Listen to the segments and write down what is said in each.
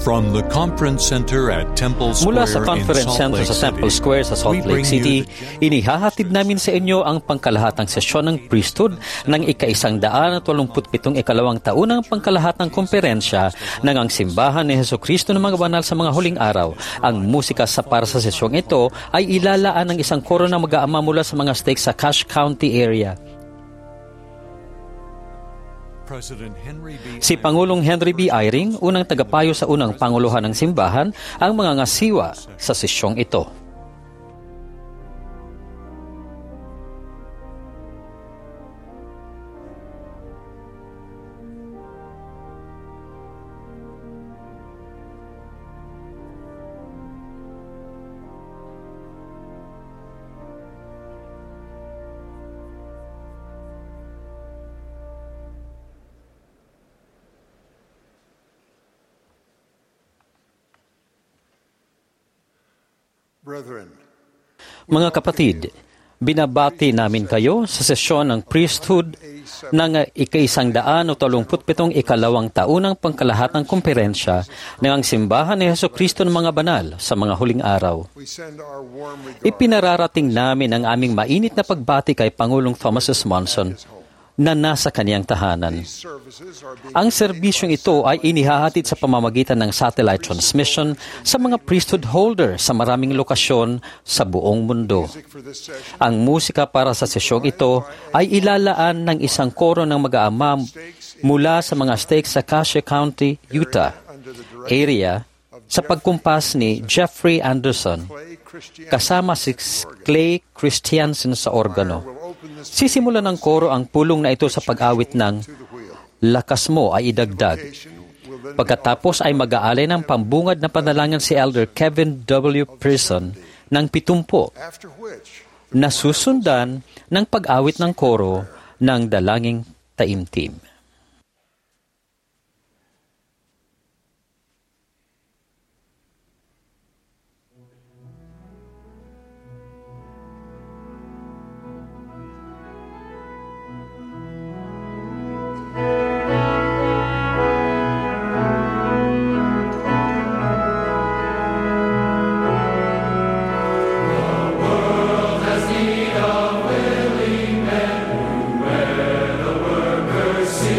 From the Conference Center at Temple Square Mula sa Conference in Salt Center Lake sa Temple City, Square sa Salt we Lake bring City, you the- inihahatid namin sa inyo ang pangkalahatang sesyon ng priesthood ng ika-127 ikalawang taunang pangkalahatang komperensya ng ang simbahan ni Jesucristo ng mga banal sa mga huling araw. Ang musika sa para sa sesyong ito ay ilalaan ng isang koro na mag-aama mula sa mga stakes sa Cache County area. President Henry B. Si Pangulong Henry B. Eyring, unang tagapayo sa unang panguluhan ng simbahan, ang mga ngasiwa sa sesyong ito. Brethren, Mga kapatid, binabati namin kayo sa sesyon ng priesthood ng ika-127 ikalawang taunang pangkalahatang komperensya ng ang simbahan ni Jesucristo ng mga banal sa mga huling araw. we send our warm regards Ipinararating namin ang aming mainit na pagbati kay Pangulong Thomas S. Monson na nasa kaniyang tahanan. services are being Ang serbisyong ito ay inihahatid sa pamamagitan ng satellite transmission sa mga priesthood holder sa maraming lokasyon sa buong mundo. for this session. Ang musika para sa sesyong ito ay ilalaan ng isang koro ng mag-aama mula sa mga stakes sa Cache County, Utah, area sa pagkumpas ni Jeffrey Anderson Clay Christian kasama si Clay Christiansen sa organo. will open this Sisimulan ng koro ang pulong na ito sa pag-awit ng to the wheel. Lakas Mo ay idagdag. Will then Pagkatapos ay mag-aalay ng pambungad na panalangin si Elder Kevin W. Pearson ng 70 after which na susundan ng pag-awit ng koro ng Dalangin Taimtim. Has need of willing men who wear the workers'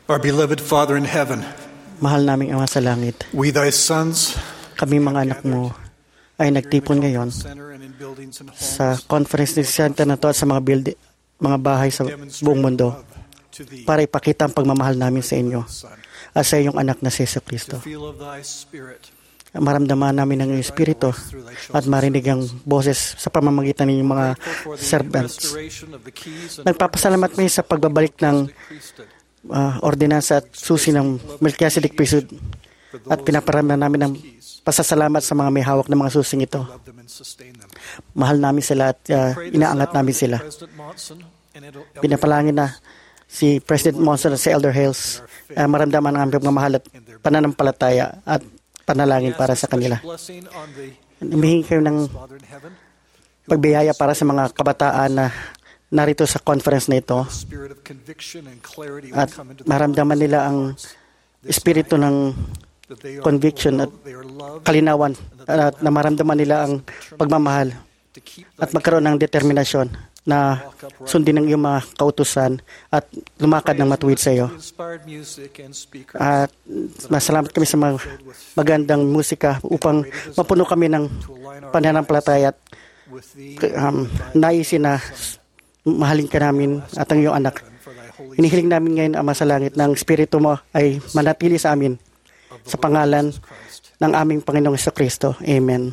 Our beloved Father in heaven, Mahal naming Ama sa langit, we thy sons, kami mga anak mo ay nagtipon ngayon center and in buildings and homes, sa conference center na to at sa mga bahay sa buong mundo to thee, para ipakita ang pagmamahal namin sa inyo Son, at sa iyong anak na si Yesu to Kristo. feel of thy spirit, Maramdaman namin ang iyong Espiritu at marinig ang boses sa pamamagitan ng inyong mga for the servants. restoration of the keys and Nagpapasalamat kami sa pagbabalik ng priesthood, ordinansa at susi ng Melchizedek priesthood at pinaparamdam namin ng pasasalamat sa mga may hawak ng mga susing ito. love them and sustain them. Mahal namin sila at inaangat namin sila. President Monson and Elder Pinapalangin na si President Monson at si Elder Hales maramdaman ang aming pagmamahal at pananampalataya at panalangin para sa kanila. blessing on the Humihingi kayo ng Father in heaven, pagbiyaya para sa mga kabataan na narito sa conference na ito spirit of conviction and clarity at will come into maramdaman nila ang espiritu ng that they are conviction at loved, they are loved kalinawan at na maramdaman nila ang pagmamahal to keep at magkaroon ng determinasyon na sundin ang iyong mga kautusan at lumakad ng matuwid sa iyo. inspired music and speakers At masalamat kami sa mga magandang musika upang mapuno kami ng to align our pananampalataya at with thee naisin na mahalin ka namin at ang iyong anak. for thy holy Inihiling namin ngayon, Ama sa Langit, ng Espiritu mo ay manatili sa amin sa pangalan Christ. ng aming Panginoong Jesucristo. Amen.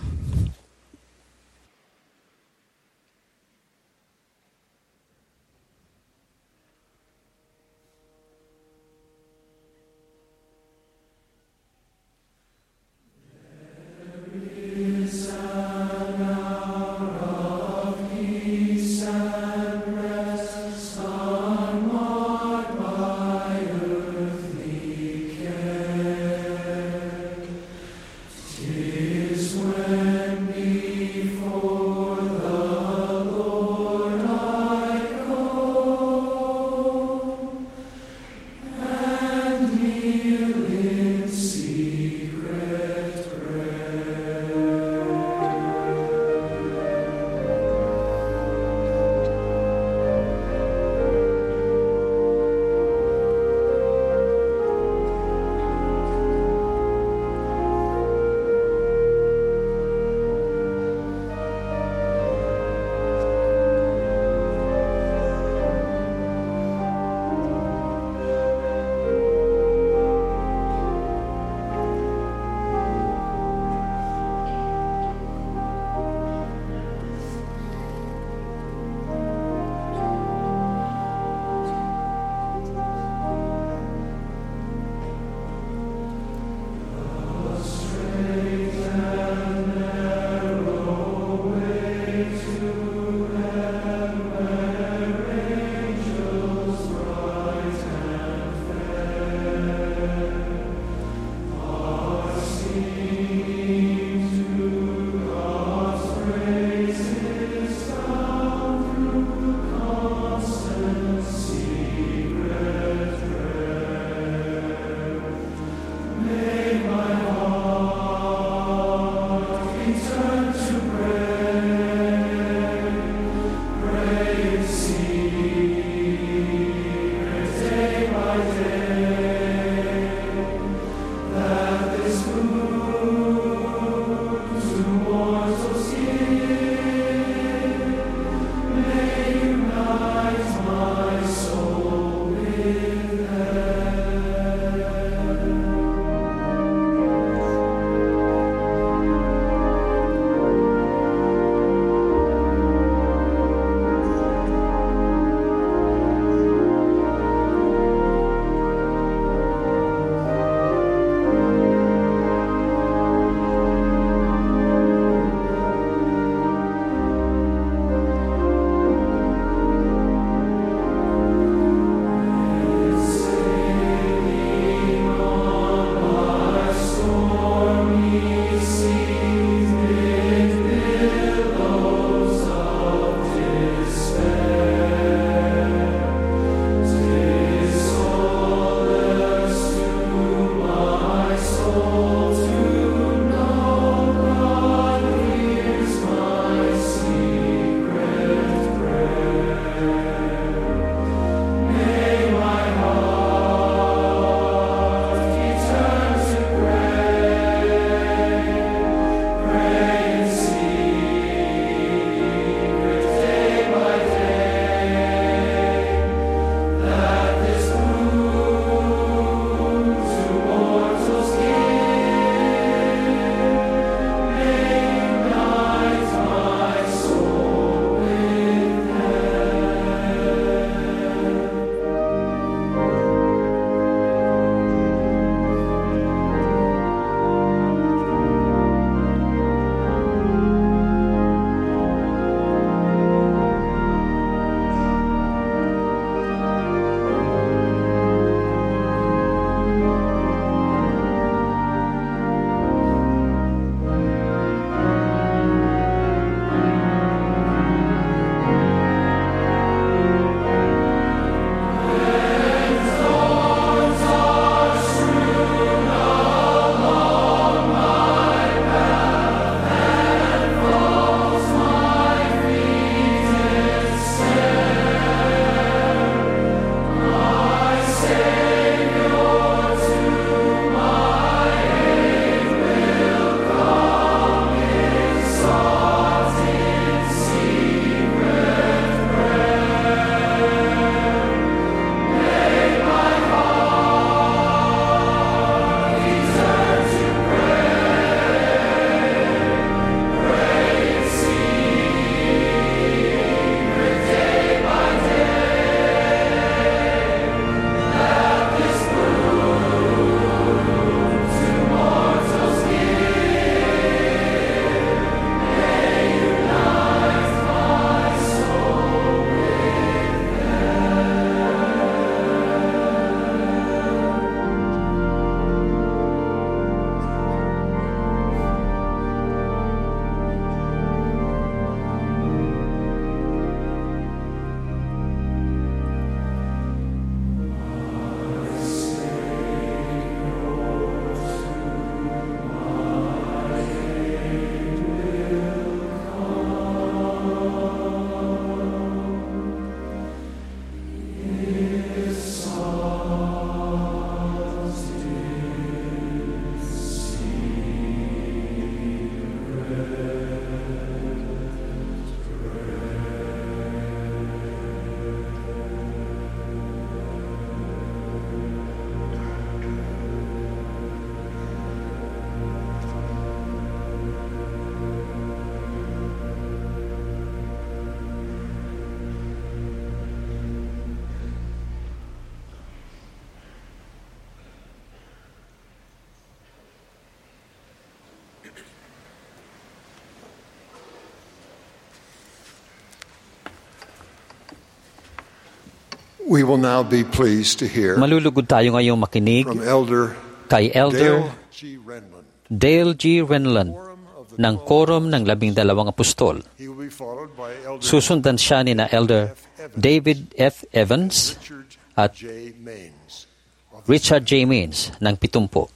We will now be pleased to hear Malulugod tayo ngayong makinig from Elder kay Elder Dale G. Renlund. Dale G. Renlund ng Quorum ng 12 Apostol. He will be followed by Elder Susundan siya ni na Elder David F. Evans at J. Maines. Richard J. Maines ng 70.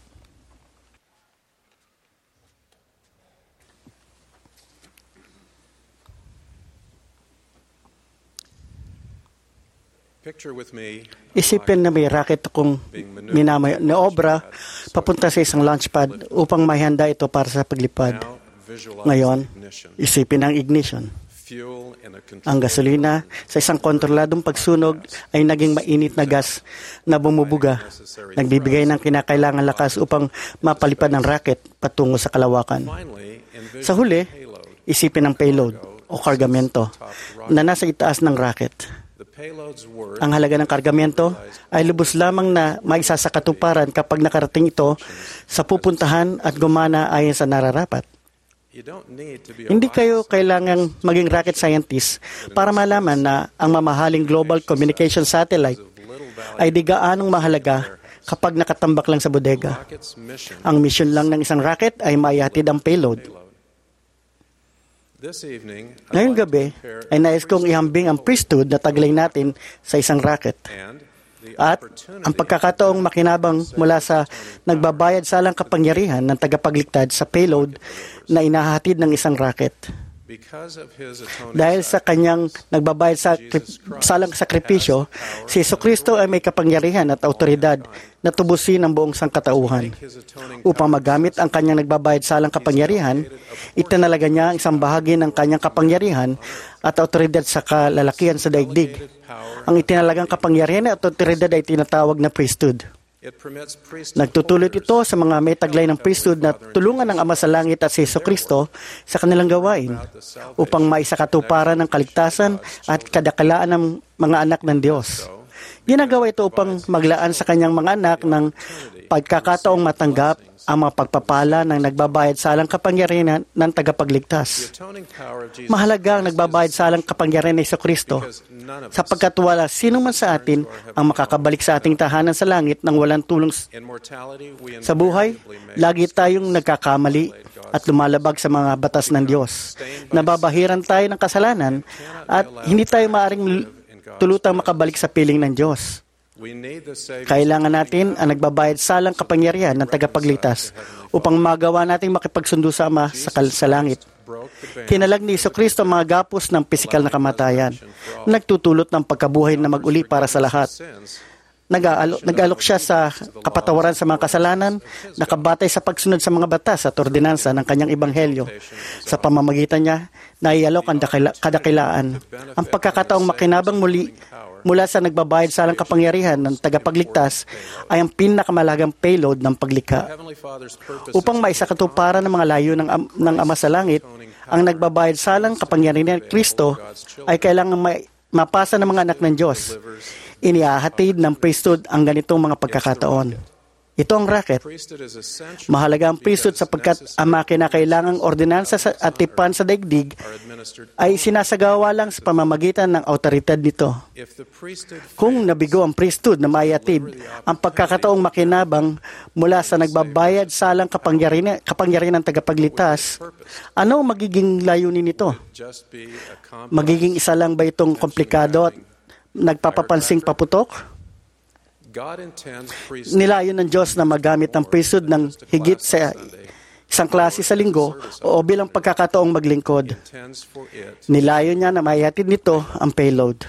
Picture with me Isipin na may racket akong na obra papunta sa isang launch pad upang mahanda ito para sa paglipad. now visualize Ngayon, ignition, isipin ang ignition. fuel in a Ang controlled gasolina sa isang kontroladong pagsunog ay naging mainit na gas na bumubuga, nagbibigay ng kinakailangan lakas upang mapalipad ng rocket patungo sa kalawakan. Finally, envision Sa huli, the payload. isipin ang payload o kargamento na nasa itaas ng rocket. The payload's worth Ang halaga ng kargamento ay lubos lamang na maisa sa katuparan kapag nakarating ito sa pupuntahan at gumana ayon sa nararapat. you don't need to be a Hindi kayo rocket kailangang maging rocket scientist para malaman na ang mamahaling global communication satellite scientist of little value. ay di gaanong mahalaga kapag nakatambak lang sa bodega. Rocket's mission Ang mission lang ng isang rocket ay maihatid ang payload. payload. This evening, I'd Ngayong like to gabi compare ay nais kong ihambing ang priesthood na taglay natin sa isang rocket. and the At opportunity ang pagkakataong makinabang mula sa nagbabayad salang kapangyarihan ng tagapagligtad sa payload na inahatid ng isang rocket. because of his atoning Dahil sa kanyang nagbabayad sa salang sakripisyo, si Jesucristo ay may kapangyarihan at autoridad na tubusin ang buong sangkatauhan. his atoning Upang magamit ang kanyang nagbabayad salang kapangyarihan, itinalaga niya ang isang bahagi ng kanyang kapangyarihan at autoridad sa kalalakihan sa daigdig. power, Ang itinalagang kapangyarihan at autoridad ay tinatawag na priesthood. it permits priesthood Nagtutulot ito sa mga may taglay ng priesthood na tulungan ng Ama sa Langit at si Jesucristo sa kanilang gawain upang maisakatuparan ng kaligtasan at kadakilaan ng mga anak ng Diyos. Ginagawa ito upang maglaan sa kanyang mga anak ng pagkakataong matanggap ang mga pagpapala ng nagbabayad salang kapangyarihan ng tagapagligtas. atoning power of Jesus Mahalaga ang nagbabayad salang kapangyarihan ng Jesucristo because none of us sapagkat wala sino man sa atin ang makakabalik sa ating tahanan sa langit nang walang tulong in mortality we sa buhay. invariably make Lagi tayong nagkakamali at lumalabag sa mga batas ng Diyos. Nababahiran tayo ng kasalanan at hindi tayo maaring tulutang makabalik sa piling ng Diyos. we need the Savior Kailangan natin ang nagbabayad salang kapangyarihan ng tagapagligtas upang magawa nating makipagsundo sa Ama sa langit. broke the band Kinalag ni Jesucristo ang mga gapos ng pisikal na kamatayan. Nagtutulot ng pagkabuhay na mag-uli para sa lahat. sins Nag-alok siya sa kapatawaran sa mga kasalanan, nakabatay sa pagsunod sa mga batas at ordinansa ng kanyang ebanghelyo. Sa pamamagitan niya, naialok ang kadakilaan. Ang pagkakataong makinabang muli mula sa nagbabayad salang kapangyarihan ng tagapagligtas ay ang pinakamalagang payload ng paglikha. Heavenly Father's purpose Upang maisakatuparan ng mga layo ng Ama sa Langit, ang nagbabayad salang kapangyarihan ng Kristo ay kailangang mapasa ng mga anak ng Diyos. Inihahatid ng priesthood ang ganitong mga pagkakataon. Ito ang rocket. priesthood is essential Mahalaga ang priesthood sapagkat ang mga kinakailangang ordinansa at tipan sa daigdig are administered ay sinasagawa lang sa pamamagitan ng autoridad nito. if the priesthood Kung nabigo ang priesthood na mayatid ang pagkakataong makinabang mula sa nagbabayad salang kapangyarihan ng tagapagligtas, ano ang magiging layunin nito? just be a complex Magiging isa lang ba itong komplikado at nagpapapansing paputok? God intends priesthood Nilayon ng Diyos na magamit ang priesthood ng higit sa isang klase sa linggo o bilang pagkakataong maglingkod. intends for it Nilayon niya na maihatid nito ang payload.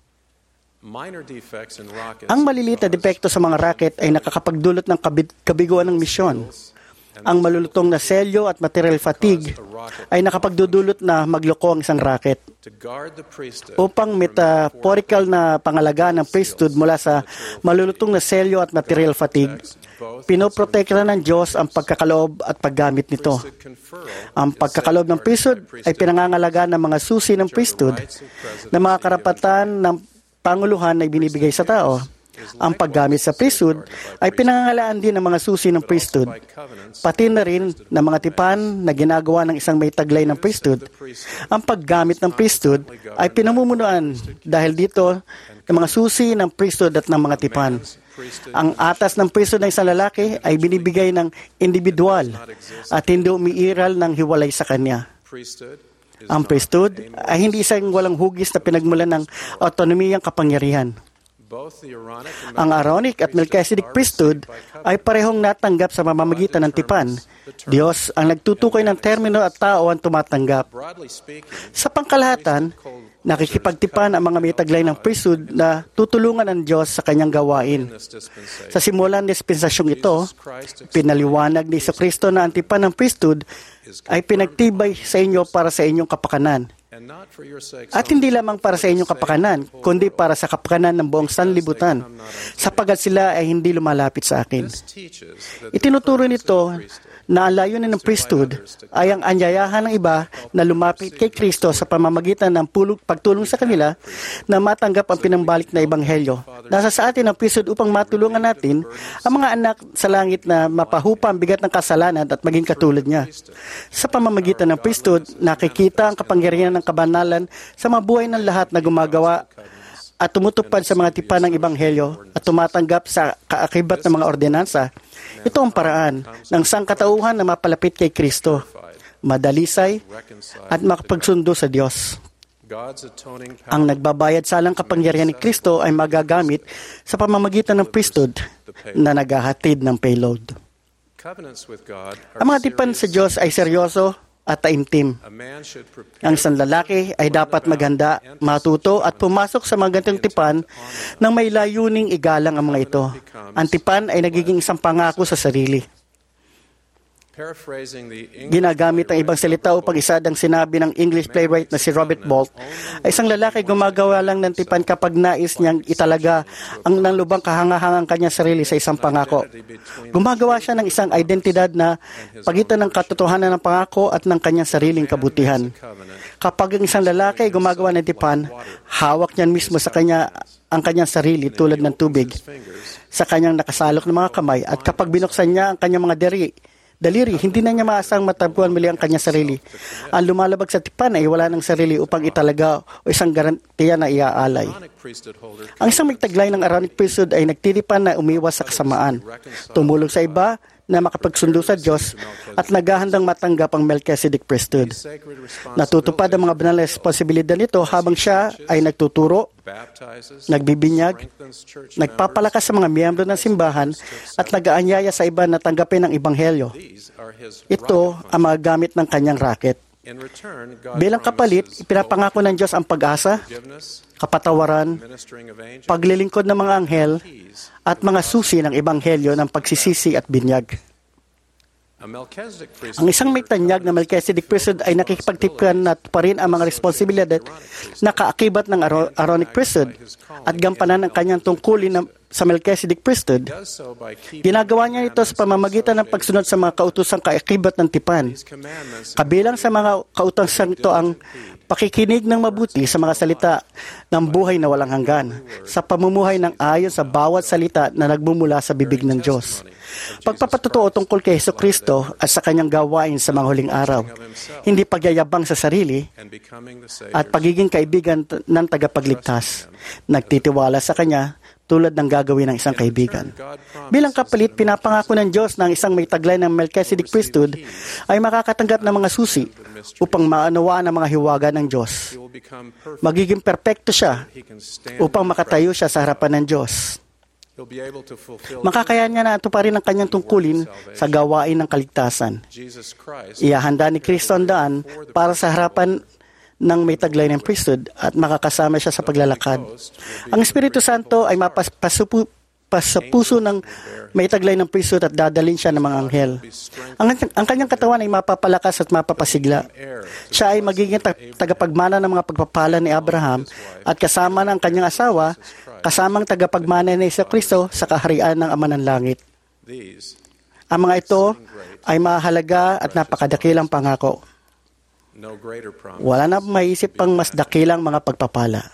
minor defects in rockets Ang maliliit na depekto sa mga rocket ay nakakapagdulot ng kabiguan ng misyon. Ang malulutong na selyo at material fatigue ay nakapagdudulot na magloko ang isang rocket. to guard the priesthood Upang metaphorical na pangalagaan ng priesthood mula sa malulutong na selyo at material fatigue, pinoprotekta ng Diyos ang pagkakaloob at paggamit nito. confer Ang pagkakaloob ng priesthood ay pinangangalagaan ng mga susi ng priesthood na mga karapatan ng panguluhan na ibinibigay sa tao. Ang paggamit sa priesthood ay pinangangalaan din ng mga susi ng priesthood, pati na rin ng mga tipan na ginagawa ng isang may taglay ng priesthood. Ang paggamit ng priesthood ay pinamumunuan dahil dito ng mga susi ng priesthood at ng mga tipan. Ang atas ng priesthood ng isang lalaki ay binibigay ng individual at hindi umiiral ng hiwalay sa kanya. Ang priesthood ay hindi isang walang hugis na pinagmulan ng autonomiyang kapangyarihan. Ang Aaronic at Melchizedek priesthood ay parehong natanggap sa pamamagitan ng tipan. Diyos ang nagtutukoy ng termino at tao ang tumatanggap. Sa pangkalahatan, nakikipagtipan ang mga may taglay ng priesthood na tutulungan ng Diyos sa kanyang gawain. Sa simulan ng dispensasyong ito, pinaliwanag ni Jesucristo na ang tipan ng priesthood ay pinagtibay sa inyo para sa inyong kapakanan. At hindi lamang para sa inyong kapakanan, kundi para sa kapakanan ng buong sanlibutan, sapagat sila ay hindi lumalapit sa akin. Itinuturo nito na ang layunin ng priesthood ay ang anyayahan ng iba na lumapit kay Kristo sa pamamagitan ng pagtulong sa kanila na matanggap ang pinambalik na ebanghelyo. Nasa sa atin ang priesthood upang matulungan natin ang mga anak sa langit na mapahupa ang bigat ng kasalanan at maging katulad niya. Sa pamamagitan ng priesthood, nakikita ang kapangyarihan ng kabanalan sa mabuhay ng lahat na gumagawa at tumutupad sa mga tipan ng ebanghelyo at tumatanggap sa kaakibat ng mga ordinansa. Ito ang paraan ng sangkatauhan na mapalapit kay Kristo, madalisay at makapagsundo sa Diyos. Ang nagbabayad salang kapangyarihan ni Kristo ay magagamit sa pamamagitan ng priesthood na naghahatid ng payload. Ang mga tipan sa Diyos ay seryoso at taimtim. Ang isang lalaki ay dapat maghanda, matuto at pumasok sa mga ganitong tipan nang may layuning igalang ang mga ito. Ang tipan ay nagiging isang pangako sa sarili. Ginagamit ang ibang salita upang isad ang sinabi ng English playwright na si Robert Bolt, ay isang lalaki gumagawa lang ng tipan kapag nais niyang italaga ang nanlubang kahangahangang kanyang sarili sa isang pangako. Gumagawa siya ng isang identidad na pagitan ng katotohanan ng pangako at ng kanyang sariling kabutihan. Kapag ang isang lalaki ay gumagawa ng tipan, hawak niyan mismo sa kanya ang kanyang sarili tulad ng tubig sa kanyang nakasalok ng mga kamay, at kapag binuksan niya ang kanyang mga daliri, hindi na niya maasang matagpuan muli ang kanyang sarili. Ang lumalabag sa tipan ay wala ng sarili upang italaga o isang garantiya na iaalay. Ang isang magtaglay ng Aaronic priesthood ay nagtitipan na umiwas sa kasamaan, tumulong sa iba na makapagsundo sa Diyos at naghahandang matanggap ang Melchizedek priesthood. Natutupad ang mga banal na responsibilidad nito habang siya ay nagtuturo, nagbibinyag, nagpapalakas sa mga miyembro ng simbahan at nag-aanyaya sa iba na tanggapin ang ebanghelyo. Ito ang mga gamit ng kanyang raket. Bilang kapalit, ipinapangako ng Diyos ang pag-asa, kapatawaran, paglilingkod ng mga anghel, at mga susi ng ebanghelyo ng pagsisisi at binyag. Ang isang may tanyag na Melchizedek priesthood ay nakikipagtipan na pa rin ang mga responsibilidad na kaakibat ng Aaronic priesthood at gampanan ang kanyang tungkulin sa Melchizedek priesthood. Ginagawa niya ito sa pamamagitan ng pagsunod sa mga kautosang kaakibat ng tipan. Kabilang sa mga kautosang ito ang pakikinig ng mabuti sa mga salita ng buhay na walang hanggan, sa pamumuhay ng ayon sa bawat salita na nagmumula sa bibig ng Diyos. Pagpapatutuo tungkol kay Jesucristo at sa kanyang gawain sa mga huling araw, hindi pagyayabang sa sarili at pagiging kaibigan ng tagapagligtas, nagtitiwala sa kanya tulad ng gagawin ng isang kaibigan. Bilang kapalit, pinapangako ng Diyos na ang isang may taglay ng Melchizedek priesthood ay makakatanggap ng mga susi upang maunawaan ang mga hiwaga ng Diyos. Magiging perpekto siya upang makatayo siya sa harapan ng Diyos. Makakaya niya na atuparin ang kanyang tungkulin sa gawain ng kaligtasan. Ihahanda ni Kristo ang daan para sa harapan ng may taglay ng priesthood at makakasama siya sa paglalakad. Ang Espiritu Santo ay sa puso ng may taglay ng priesthood at dadalhin siya ng mga anghel. Ang kanyang katawan ay mapapalakas at mapapasigla. Siya ay magiging tagapagmana ng mga pagpapala ni Abraham at kasama ng kanyang asawa, kasamang tagapagmana ni Jesucristo sa kaharian ng Ama ng Langit. Ang mga ito ay mahalaga at napakadakilang pangako. Wala na maisip pang mas dakilang mga pagpapala.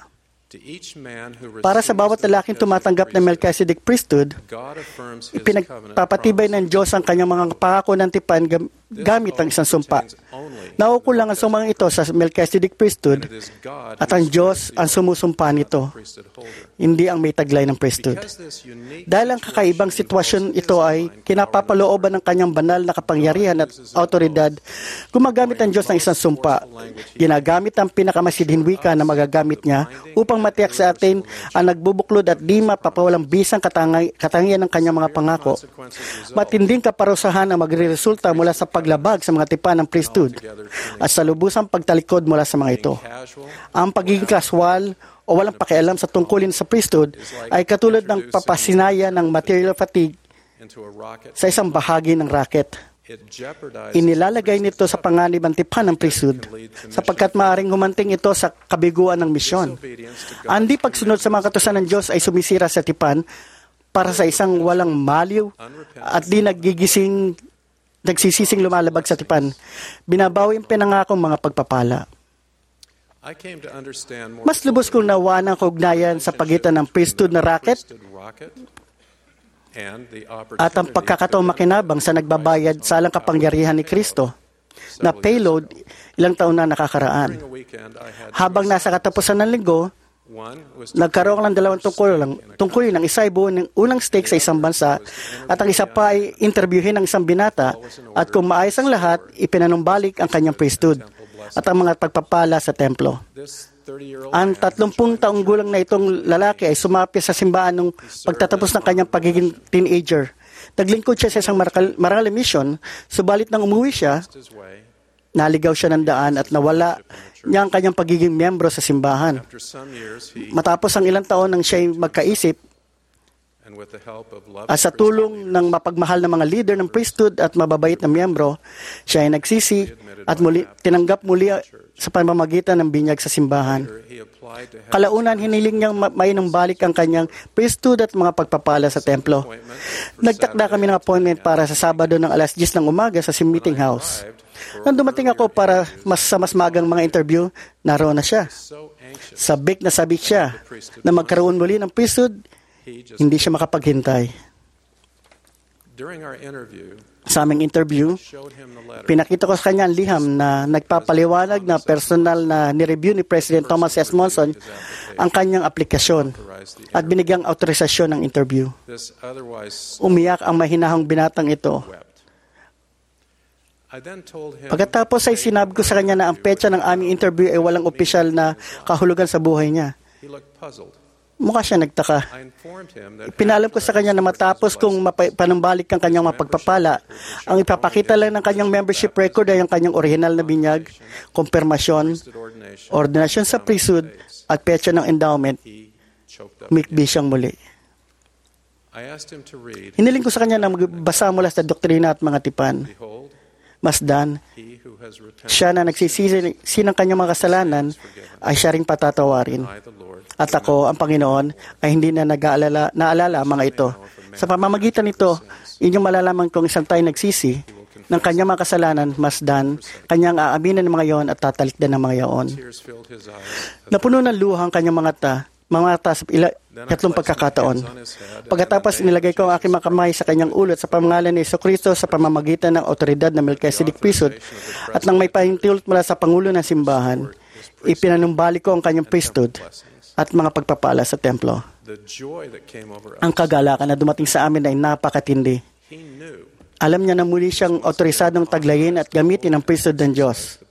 To each man who Para sa bawat lalaking tumatanggap ng Melchizedek priesthood, God affirms his ipinagpapatibay ng Diyos ang kanyang mga pangako ng tipan gamit ang isang sumpa. Naukulang ang sumang ito sa Melchizedek priesthood at ang Diyos ang sumusumpa nito, hindi ang may taglay ng priesthood. Dahil ang kakaibang sitwasyon ito ay kinapapalooban ng kanyang banal na kapangyarihan at autoridad, gumagamit ang Diyos ng isang sumpa. Ginagamit ang pinakamasidhing wika na magagamit niya upang matiyak sa atin ang nagbubuklod at di mapapawalang bisang katangian ng kanyang mga pangako. Matinding kaparusahan ang magreresulta mula sa paglabag sa mga tipan ng priesthood at sa lubusang pagtalikod mula sa mga ito. Ang pagiging kaswal o walang pakialam sa tungkulin sa priesthood ay katulad ng papasinaya ng material fatigue sa isang bahagi ng racket. Inilalagay nito sa panganib ang tipan ng priesthood sapagkat maaaring humanting ito sa kabiguan ng misyon. Ang di pagsunod sa mga kautusan ng Diyos ay sumisira sa tipan para sa isang walang maliw at di nagsisising lumalabag sa tipan. Binabawi ang pinangakong mga pagpapala. Mas lubos kong nawaan ang kaugnayan sa pagitan ng priesthood na racket at ang pagkakataong makinabang sa nagbabayad sa alang kapangyarihan ni Kristo na payload ilang taon na nakakaraan. Habang nasa katapusan ng linggo, nagkaroon ng dalawang tungkulin. Ang isa ay buo ng unang stake sa isang bansa at ang isa pa ay interviewin ng isang binata at kung maayos ang lahat, ipinanumbalik ang kanyang priesthood at ang mga pagpapala sa templo. Ang 30 taong gulang na itong lalaki ay sumapit sa simbahan nung pagtatapos ng kanyang pagiging teenager. Naglingkod siya sa isang marangal mission, subalit nang umuwi siya, naligaw siya ng daan at nawala niya ang kanyang pagiging miyembro sa simbahan. Matapos ang ilang taon nang siya magkaisip, at sa tulong ng mapagmahal na mga leader ng priesthood at mababait na miyembro, siya ay nagsisi at tinanggap muli sa pamamagitan ng binyag sa simbahan. Kalaunan, hiniling niyang mainumbalik ang kanyang priesthood at mga pagpapala sa templo. Nagtakda kami ng appointment para sa Sabado ng alas 10 ng umaga sa meeting house. Nang dumating ako para mas magang mga interview, naroon na siya. Sabik siya na magkaroon muli ng priesthood. Hindi siya makapaghintay. Sa aming interview, pinakita ko sa kanya ang liham na nagpapaliwanag na personal na nireview ni President Thomas S. Monson ang kanyang aplikasyon at binigyang autorisasyon ng interview. Umiyak ang mahinahong binatang ito. Pagkatapos ay sinabi ko sa kanya na ang petsa ng aming interview ay walang opisyal na kahulugan sa buhay niya. Mukha siya nagtaka. Pinalam ko sa kanya na matapos kung panumbalik ang kanyang mapagpapala, ang ipapakita lang ng kanyang membership record ay ang kanyang orihinal na binyag, konfirmasyon, ordinasyon sa priesthood, at petsa ng endowment. Mikbi siyang muli. Hiniling ko sa kanya na magbasa mula sa doktrina at mga tipan. Masdan, siya na nagsisisi ng kanyang mga kasalanan ay siya ring patatawarin. At ako, ang Panginoon, ay hindi na naalala mga ito. Sa pamamagitan nito, inyong malalaman kung isang tayo nagsisi ng kanyang mga kasalanan, masdan, kanyang aaminin ng mga yon at tatalikdan ng mga yon. Napuno ng luha ang kanyang mga mata sa tatlong pagkakataon. Pagkatapos inilagay ko ang aking mga kamay sa kanyang ulo at sa pangalan ni Jesucristo sa pamamagitan ng autoridad ng Melchizedek priesthood at nang may pahintulot mula sa Pangulo ng Simbahan, ipinanumbalik ko ang kanyang priesthood at mga pagpapala sa templo. Ang kagalakan na dumating sa amin ay napakatindi. Alam niya na muli siyang otorisadong taglayin at gamitin ang priesthood ng Diyos.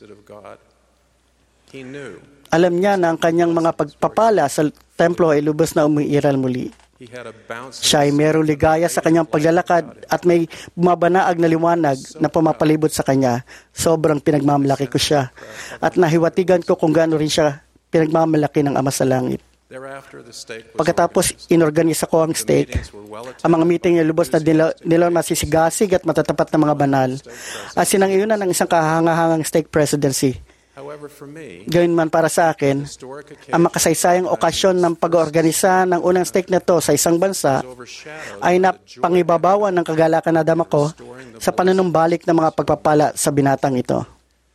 Alam niya na ang kanyang mga pagpapala sa templo ay lubos na umiiral muli. Siya ay mayroong ligaya sa kanyang paglalakad at may bumabanaag na liwanag na pumapalibot sa kanya. Sobrang pinagmamalaki ko siya at nahiwatigan ko kung gaano rin siya pinagmamalaki ng Ama sa Langit. Pagkatapos inorganisa ko ang stake, ang mga meeting ay lubos na nilon masisigasig at matatapat na mga banal at sinangayunan ng isang kahangahangang stake presidency. Gawin man para sa akin, ang makasaysayang okasyon ng pag-oorganisa ng unang stake na to sa isang bansa ay napangibabawan ng kagalakan na dama ko sa panunumbalik ng mga pagpapala sa binatang ito.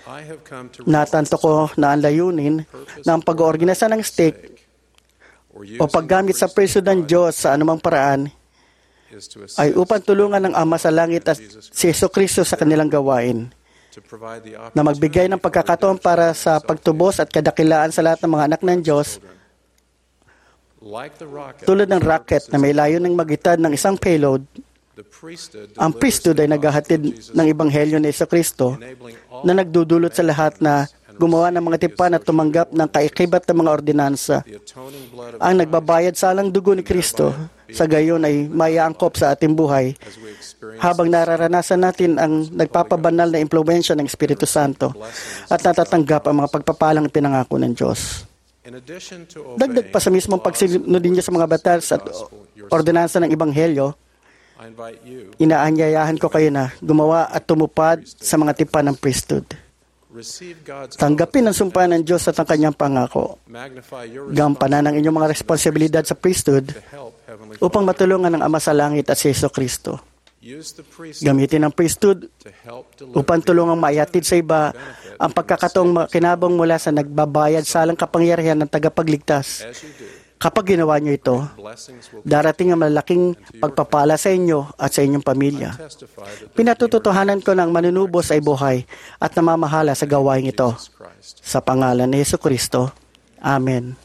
I have come to Natanto ko na ang layunin ng pag-oorganisa ng stake o paggamit sa priesthood ng Diyos sa anumang paraan is to ay assist, upang tulungan ng Ama sa Langit at si Jesucristo sa kanilang gawain, to provide the na magbigay ng pagkakataon para sa pagtubos at kadakilaan sa lahat ng mga anak ng Diyos, like the rocket, tulad ng rocket na may layuning magitad ng isang payload. the priesthood Ang priesthood ay naghahatid ng ebanghelyo ni Jesucristo enabling all na nagdudulot sa lahat na gumawa ng mga tipan at tumanggap ng kaikibat ng mga ordinansa. the atoning blood of Ang nagbabayad salang dugo ni Kristo, sa gayon ay mayaangkop sa ating buhay as we experience habang nararanasan natin ang nagpapabanal na impluwensya ng Espiritu Santo at natatanggap ang mga pagpapalang pinangako ng Diyos. in addition to Dagdag pa sa mismong pagsinunod niyo sa mga batas at ordinansa ng Ebanghelyo, I invite you inaanyayahan ko kayo na gumawa at tumupad sa mga tipan ng priesthood. receive God's Tanggapin ang sumpa ng Diyos at ang kanyang pangako. magnify your Gampanan ang inyong mga responsibilidad sa priesthood to help heavenly upang matulungan ng Ama sa Langit at si Jesucristo. use the priesthood Gamitin ang priesthood to help deliver upang tulungang maihatid sa iba ang pagkakataong kinabang mula sa nagbabayad salang kapangyarihan ng tagapagligtas. as you do. Kapag ginawa niyo ito, Blessings will darating ang malaking pagpapala sa inyo at sa inyong pamilya. testify that the Pinatututuhanan ko ng manunubos ay buhay at namamahala sa gawain ito. Jesus Christ. Sa pangalan ni Jesucristo. Amen.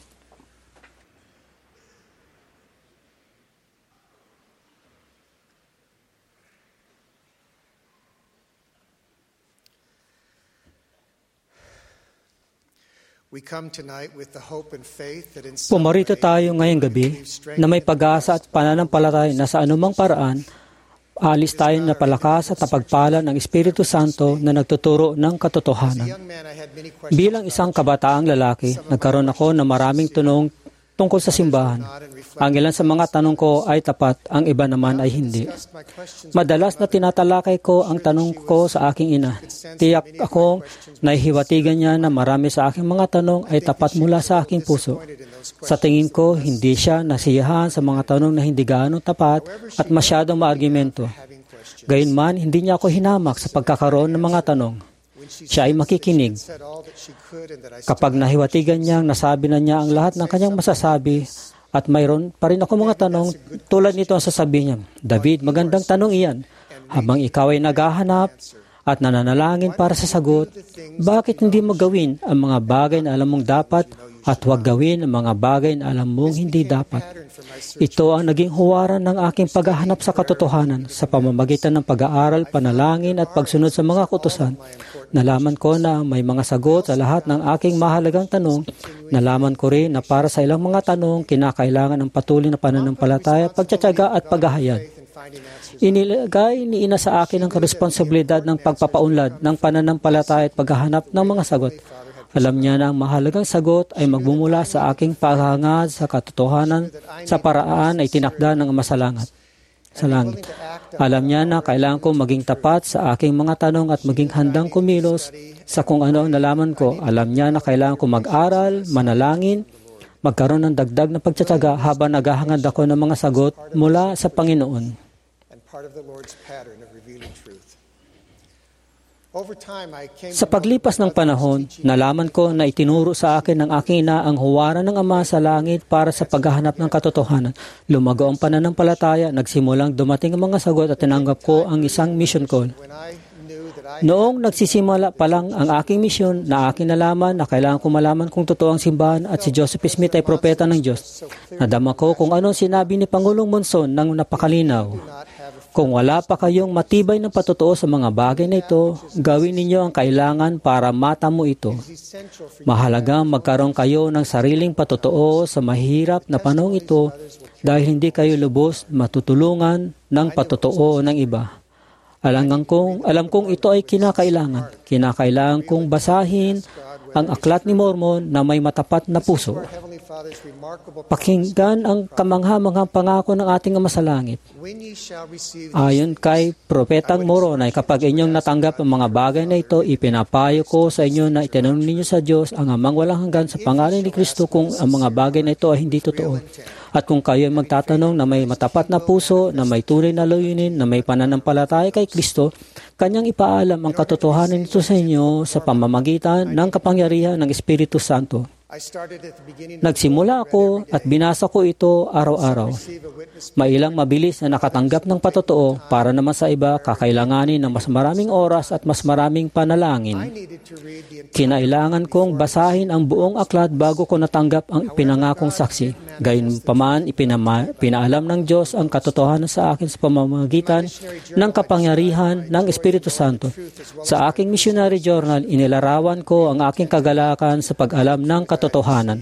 We come tonight with the hope and faith that in some Pumarito way tayo ngayong gabi na may pag-asa at pananampalataya na sa anumang paraan, alis tayo na palakas at napagpala ng Espiritu Santo na nagtuturo ng katotohanan. young man I had many questions Bilang isang kabataang lalaki, nagkaroon ako ng maraming tanong tungkol sa simbahan. Ang ilan sa mga tanong ko ay tapat, ang iba naman ay hindi. my questions Madalas na tinatalakay ko ang tanong ko sa aking ina. Tiyak akong nahihiwatigan niya na marami sa aking mga tanong ay tapat mula sa aking puso. Sa tingin ko, hindi siya nasiyahan sa mga tanong na hindi gaano tapat at masyadong maargumento. Gayunman, hindi niya ako hinamak sa pagkakaroon ng mga tanong. Siya ay makikinig. said all that she could and that I Kapag nahiwatigan niyang nasabi na niya ang lahat ng kanyang masasabi at mayroon pa rin ako mga tanong tulad nito ang sasabihin niya, David, magandang tanong iyan. Habang ikaw ay naghahanap at nananalangin para sa sagot, bakit hindi mo gawin ang mga bagay na alam mong dapat at huwag gawin ang mga bagay na alam mong hindi dapat? Ito ang naging huwaran ng aking paghahanap sa katotohanan sa pamamagitan ng pag-aaral, panalangin at pagsunod sa mga kautusan. Nalaman ko na may mga sagot sa lahat ng aking mahalagang tanong. Nalaman ko rin na para sa ilang mga tanong, kinakailangan ng patuloy na pananampalataya, pagtsatsaga at paghahayag. Inilagay ni Ina sa akin ang responsibilidad ng pagpapaunlad ng pananampalataya at paghahanap ng mga sagot. Alam niya na ang mahalagang sagot ay magbumula sa aking paghangad sa katotohanan sa paraan ay tinakda ng Ama sa langit. Alam niya na kailangan ko maging tapat sa aking mga tanong at maging handang kumilos sa kung ano ang nalaman ko. Alam niya na kailangan ko mag-aral, manalangin, magkaroon ng dagdag na pagtsatsaga habang naghahangad ako ng mga sagot mula sa Panginoon. and part of the Lord's pattern of revealing truth. Over time, I came Sa to know paglipas ng that panahon, teaching nalaman ko na itinuro sa akin ng aking ina ang huwaran ng Ama sa langit para sa paghahanap ng katotohanan. Lumago ang pananampalataya, nagsimulang dumating ang mga sagot at tinanggap ko ang isang mission call. when I knew that I Noong nagsisimula pa lang ang aking misyon na aking nalaman na kailangan ko malaman kung totoo ang simbahan at si Joseph Smith ay propeta ng Diyos. Nadama ko kung ano sinabi ni Pangulong Monson ng napakalinaw. Kung wala pa kayong matibay na patotoo sa mga bagay na ito, gawin ninyo ang kailangan para matamo ito. Mahalagang magkaroon kayo ng sariling patotoo sa mahirap na panahong ito dahil hindi kayo lubos matutulungan ng patotoo ng iba. Alam kong ito ay kinakailangan. Kinakailangan kong basahin ang aklat ni Mormon na may matapat na puso. Heavenly Father's remarkable Pakinggan ang kamangha-manghang pangako ng ating Ama sa langit. when ye shall receive Ayon kay Propetang Moroni, kapag inyong natanggap ang mga bagay na ito, ipinapayo ko sa inyo na itinanong ninyo sa Diyos ang amang walang hanggan sa pangalan ni Kristo kung ang mga bagay na ito ay hindi totoo. At kung kayo ay magtatanong na may matapat na puso, na may tunay na layunin, na may pananampalataya kay Kristo, kanyang ipaalam ang katotohanan nito sa inyo sa pamamagitan ng kapangyarihan ng Espiritu Santo. Nagsimula ako at binasa ko ito araw-araw. Mailang mabilis na nakatanggap ng patotoo para naman sa iba kakailanganin ng mas maraming oras at mas maraming panalangin. Kinailangan kong basahin ang buong aklat bago ko natanggap ang ipinangakong saksi. Gayunpaman, pinaalam ng Diyos ang katotohanan sa akin sa pamamagitan ng kapangyarihan ng Espiritu Santo. Sa aking missionary journal, inilarawan ko ang aking kagalakan sa pag-alam ng katotohanan.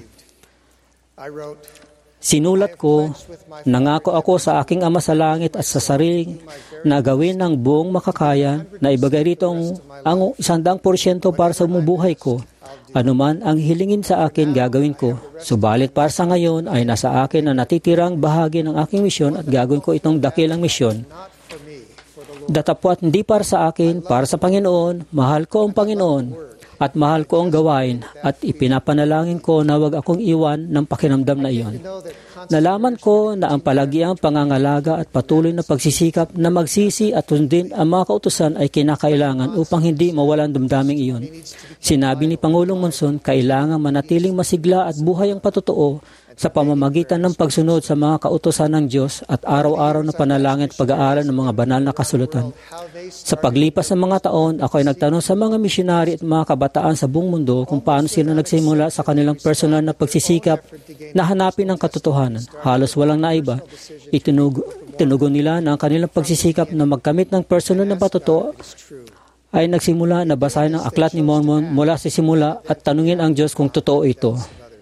Sinulat ko, nangako ako sa aking Ama sa Langit at sa sarili na gawin ng buong makakaya na ibigay rito ang 100% para sa buhay ko. Anuman ang hilingin sa akin, gagawin ko. Subalit para sa ngayon ay nasa akin na natitirang bahagi ng aking misyon at gagawin ko itong dakilang misyon. Datapwat hindi para sa akin, para sa Panginoon, mahal ko ang Panginoon. At mahal ko ang gawain at ipinapanalangin ko na wag akong iwan ng pakiramdam na iyon. Nalaman ko na ang palagiang pangangalaga at patuloy na pagsisikap na magsisi at sundin ang mga kautusan ay kinakailangan upang hindi mawalan damdaming iyon. Sinabi ni Pangulong Monson, kailangan manatiling masigla at buhay ang patotoo sa pamamagitan ng pagsunod sa mga kautusan ng Diyos at araw-araw na panalangin at pag-aaral ng mga banal na kasulatan. Sa paglipas ng mga taon, ako ay nagtanong sa mga misyonari at mga kabataan sa buong mundo kung paano sila nagsimula sa kanilang personal na pagsisikap na hanapin ang katotohanan. Halos walang naiba. Itinugon nila na ang kanilang pagsisikap na magkamit ng personal na patotoo ay nagsimula na basahin ang Aklat ni Mormon mula sa simula at tanungin ang Diyos kung totoo ito.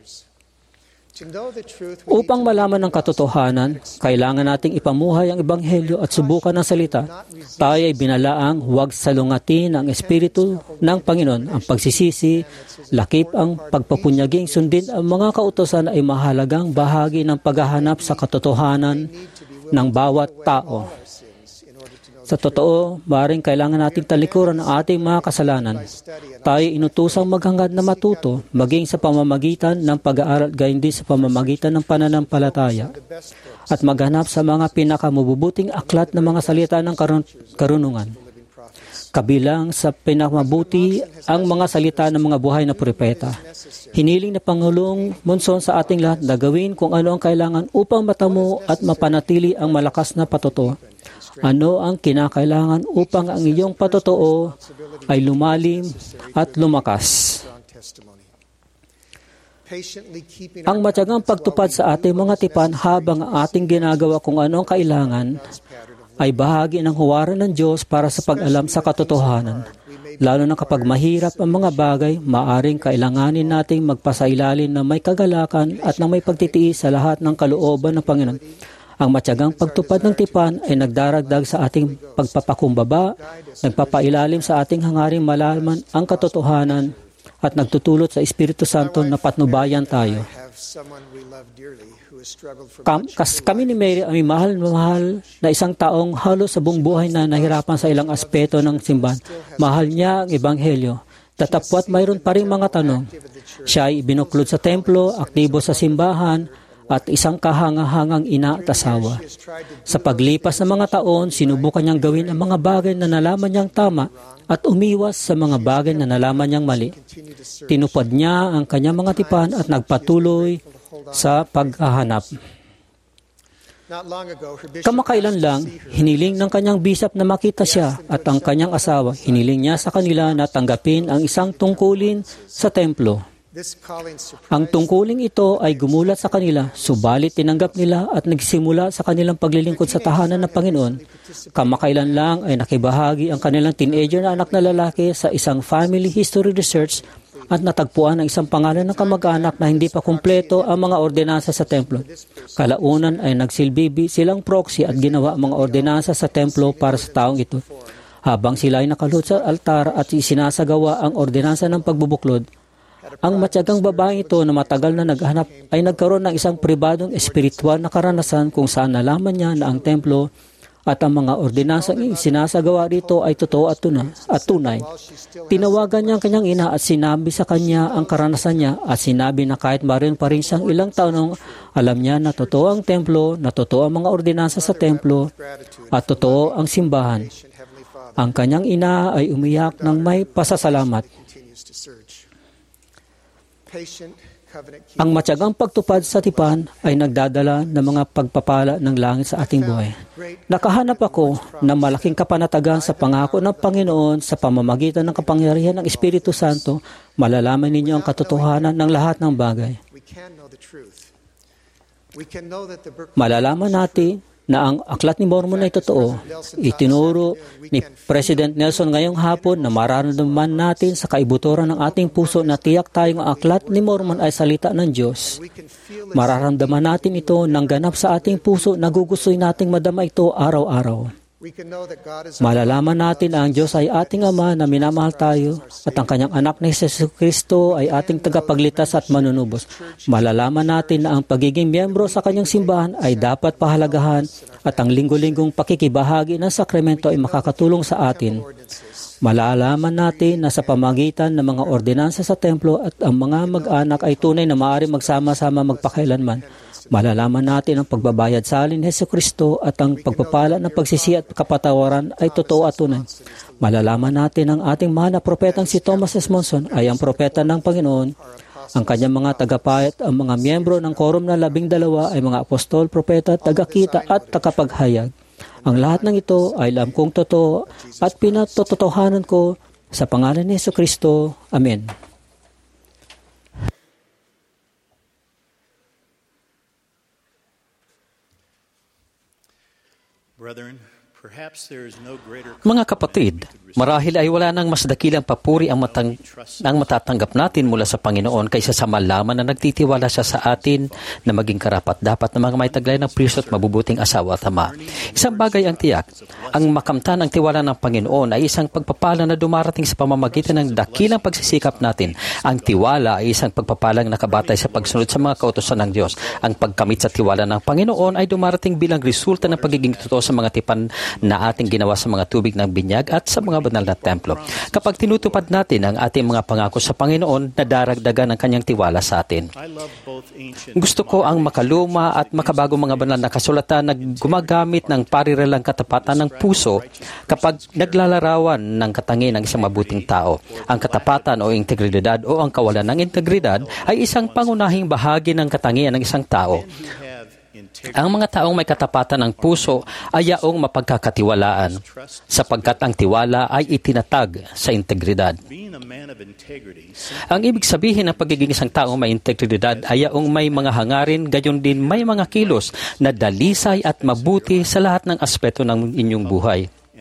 Upang malaman ang katotohanan, kailangan nating ipamuhay ang Ebanghelyo at subukan ng salita. Tayo ay binalaang huwag salungatin ang Espiritu ng Panginoon. Ang pagsisisi, lakip ang pagpapunyaging sundin ang mga kautusan ay mahalagang bahagi ng paghahanap sa katotohanan ng bawat tao. Sa totoo, maaaring kailangan nating talikuran ang ating mga kasalanan. Tayo inutusang maghangad na matuto, maging sa pamamagitan ng pag-aaral gayon din sa pamamagitan ng pananampalataya, at maghanap sa mga pinakamabubuting aklat ng mga salita ng karunungan. Kabilang sa pinakamabuti ang mga salita ng mga buhay na propeta. Hiniling na Pangulong Monson sa ating lahat na gawin kung ano ang kailangan upang matamo at mapanatili ang malakas na patotoo. Ano ang kinakailangan upang ang iyong patotoo ay lumalim at lumakas. Ang matyagang pagtupad sa ating mga tipan habang ang ating ginagawa kung ano ang kailangan ay bahagi ng huwaran ng Diyos para sa pag-alam sa katotohanan. Lalo na kapag mahirap ang mga bagay, maaring kailanganin nating magpasailalim na may kagalakan at na may pagtitiis sa lahat ng kalooban ng Panginoon. Ang matyagang pagtupad ng tipan ay nagdaragdag sa ating pagpapakumbaba, nagpapailalim sa ating hangaring malaman ang katotohanan at nagtutulot sa Espiritu Santo na patnubayan tayo. Kami ni Mary ay mahal na isang taong halos sa buong buhay na nahirapan sa ilang aspeto ng simbahan. Mahal niya ang Ebanghelyo. Tatapwat mayroon pa rin mga tanong. Siya ay binuklod sa templo, aktibo sa simbahan, at isang kahangahangang ina at asawa. Sa paglipas ng mga taon, sinubukan niyang gawin ang mga bagay na nalaman niyang tama at umiwas sa mga bagay na nalaman niyang mali. Tinupad niya ang kanyang mga tipan at nagpatuloy sa paghahanap. Kamakailan lang, hiniling ng kanyang bisap na makita siya at ang kanyang asawa. Hiniling niya sa kanila na tanggapin ang isang tungkulin sa templo. Ang tungkuling ito ay gumulat sa kanila, subalit tinanggap nila at nagsimula sa kanilang paglilingkod sa tahanan ng Panginoon. Kamakailan lang ay nakibahagi ang kanilang teenager na anak na lalaki sa isang family history research at natagpuan ang isang pangalan ng kamag-anak na hindi pa kumpleto ang mga ordinansa sa templo. Kalaunan ay nagsilbi silang proxy at ginawa ang mga ordinansa sa templo para sa taong ito. Habang sila ay nakaluhod sa altar at isinasagawa ang ordinansa ng pagbubuklod, ang matyagang babaeng ito na matagal na naghanap ay nagkaroon ng isang pribadong espiritual na karanasan kung saan nalaman niya na ang templo at ang mga ordinansang sinasagawa rito ay totoo at tunay. Tinawagan niya ang kanyang ina at sinabi sa kanya ang karanasan niya at sinabi na kahit maroon pa rin siyang ilang taon, alam niya na totoo ang templo, na totoo ang mga ordinansa sa templo at totoo ang simbahan. Ang kanyang ina ay umiyak ng may pasasalamat. Ang matyagang pagtupad sa tipan ay nagdadala ng mga pagpapala ng langit sa ating buhay. Nakahanap ako ng malaking kapanatagan sa pangako ng Panginoon sa pamamagitan ng kapangyarihan ng Espiritu Santo. Malalaman ninyo ang katotohanan ng lahat ng bagay. Malalaman natin na ang Aklat ni Mormon ay totoo. Itinuro ni President Nelson ngayong hapon na mararamdaman natin sa kaibuturan ng ating puso na tiyak tayong Aklat ni Mormon ay salita ng Diyos. Mararamdaman natin ito ng ganap sa ating puso na gugustuhin nating madama ito araw-araw. Malalaman natin na ang Diyos ay ating Ama na minamahal tayo at ang kanyang anak na Jesucristo ay ating tagapagligtas at manunubos. Malalaman natin na ang pagiging miyembro sa kanyang simbahan ay dapat pahalagahan at ang linggo-linggong pakikibahagi ng sakramento ay makakatulong sa atin. Malalaman natin na sa pamagitan ng mga ordinansa sa templo at ang mga mag-anak ay tunay na maaaring magsama-sama magpakailanman. Malalaman natin ang pagbabayad sa alin ni Jesucristo at ang pagpapala ng pagsisi at kapatawaran ay totoo at tunay. Malalaman natin ang ating mahal na propetang si Thomas S. Monson ay ang propeta ng Panginoon. Ang kanyang mga tagapahayag, ang mga miyembro ng Quorum na 12 ay mga apostol, propeta, tagakita at tagapaghayag. Ang lahat ng ito ay alam kong totoo at pinatotohanan ko sa pangalan ni Jesucristo. Amen. Mga kapatid, marahil ay wala nang mas dakilang papuri ang matatanggap natin mula sa Panginoon kaysa sa malaman na nagtitiwala siya sa atin na maging karapat-dapat na mga may taglay ng priest at mabubuting asawa at ama. Isang bagay ang tiyak, ang makamtan ang tiwala ng Panginoon ay isang pagpapala na dumarating sa pamamagitan ng dakilang pagsisikap natin. Ang tiwala ay isang pagpapalang nakabatay sa pagsunod sa mga kautusan ng Diyos. Ang pagkamit sa tiwala ng Panginoon ay dumarating bilang resulta ng pagiging totoo sa mga tipan na ating ginawa sa mga tubig ng binyag at sa mga banal na templo. Kapag tinutupad natin ang ating mga pangako sa Panginoon, nadaragdagan ang kanyang tiwala sa atin. Gusto ko ang makaluma at makabagong mga banal na kasulatan na gumagamit ng parirelang katapatan ng puso kapag naglalarawan ng katangian ng isang mabuting tao. Ang katapatan o integridad o ang kawalan ng integridad ay isang pangunahing bahagi ng katangian ng isang tao. Ang mga taong may katapatan ng puso ay yaong mapagkakatiwalaan, sapagkat ang tiwala ay itinatag sa integridad. Ang ibig sabihin ng pagiging isang taong may integridad ay yaong may mga hangarin, gayon din may mga kilos na dalisay at mabuti sa lahat ng aspeto ng inyong buhay.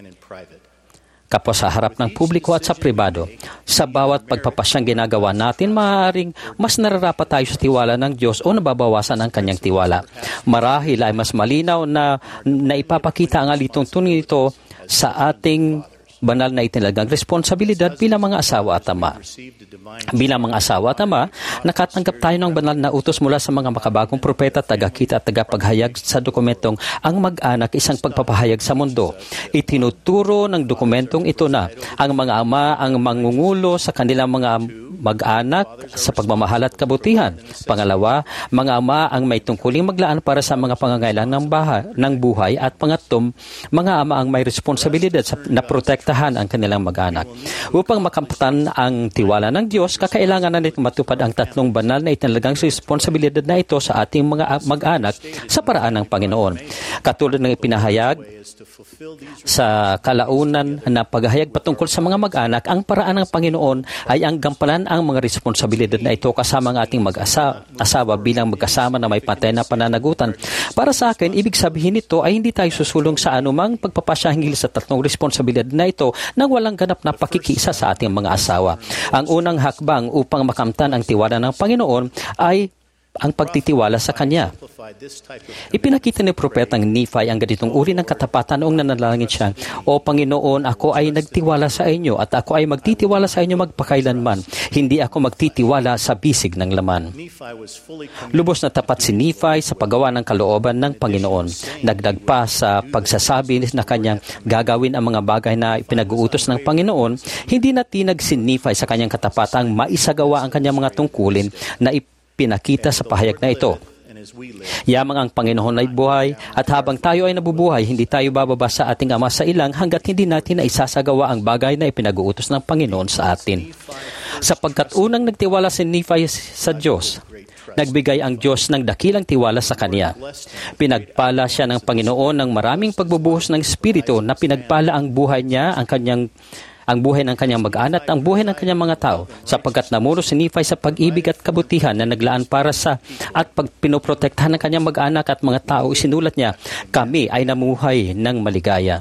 Kapwa sa harap ng publiko at sa pribado. Sa bawat pagpapasyang ginagawa natin, maaaring mas nararapat tayo sa tiwala ng Diyos o nababawasan ang kanyang tiwala. Marahil ay mas malinaw na ipapakita ang alituntunin nito sa ating banal na itinalagang responsibilidad bilang mga asawa at ama. Bilang mga asawa at ama, nakatanggap tayo ng banal na utos mula sa mga makabagong propeta, tagakita at tagapaghayag sa dokumentong ang mag-anak isang pagpapahayag sa mundo. Itinuturo ng dokumentong ito na ang mga ama ang mangungulo sa kanilang mga mag-anak sa pagmamahal at kabutihan. Pangalawa, mga ama ang may tungkuling maglaan para sa mga pangangailangan ng buhay. At pangatlong, mga ama ang may responsibilidad na protektahan ang kanilang mag-anak. Upang makamtan ang tiwala ng Diyos, kakailangan na nito matupad ang tatlong banal na itinalagang responsibilidad na ito sa ating mga mag-anak sa paraan ng Panginoon. Katulad ng ipinahayag sa kalaunan na paghahayag patungkol sa mga mag-anak, ang paraan ng Panginoon ay ang gampanan ang mga responsibilidad na ito kasama ng ating mag-asawa bilang magkasama na may patay na pananagutan. Para sa akin, ibig sabihin nito ay hindi tayo susulong sa anumang pagpapasya hinggil sa tatlong responsibilidad na ito nang walang ganap na pakikisa sa ating mga asawa. Ang unang hakbang upang makamtan ang tiwala ng Panginoon ay ang pagtitiwala sa Kanya. Ipinakita ni Propetang Nephi ang ganitong uri ng katapatan noong nanalangin siya, "O Panginoon, ako ay nagtiwala sa inyo at ako ay magtitiwala sa inyo magpakailanman. Hindi ako magtitiwala sa bisig ng laman." Lubos na tapat si Nephi sa paggawa ng kalooban ng Panginoon. Dagdag pa sa pagsasabi na kanyang gagawin ang mga bagay na pinag-uutos ng Panginoon, hindi natinag si Nephi sa kanyang katapatang maisagawa ang kanyang mga tungkulin na ipinakita sa pahayag na ito. Yamang ang Panginoon ay buhay at habang tayo ay nabubuhay, hindi tayo bababa sa ating Ama sa ilang hanggat hindi natin na isasagawa ang bagay na ipinag-uutos ng Panginoon sa atin. Sapagkat unang nagtiwala si Nephi sa Diyos, nagbigay ang Diyos ng dakilang tiwala sa Kanya. Pinagpala siya ng Panginoon ng maraming pagbubuhos ng Espiritu na pinagpala ang buhay niya, ang buhay ng kanyang mag-anak at ang buhay ng kanyang mga tao, sapagkat namuro si Nephi sa pag-ibig at kabutihan na naglaan para sa at pinoprotektahan ng kanyang mag-anak at mga tao. Isinulat niya, "Kami ay namuhay ng maligaya."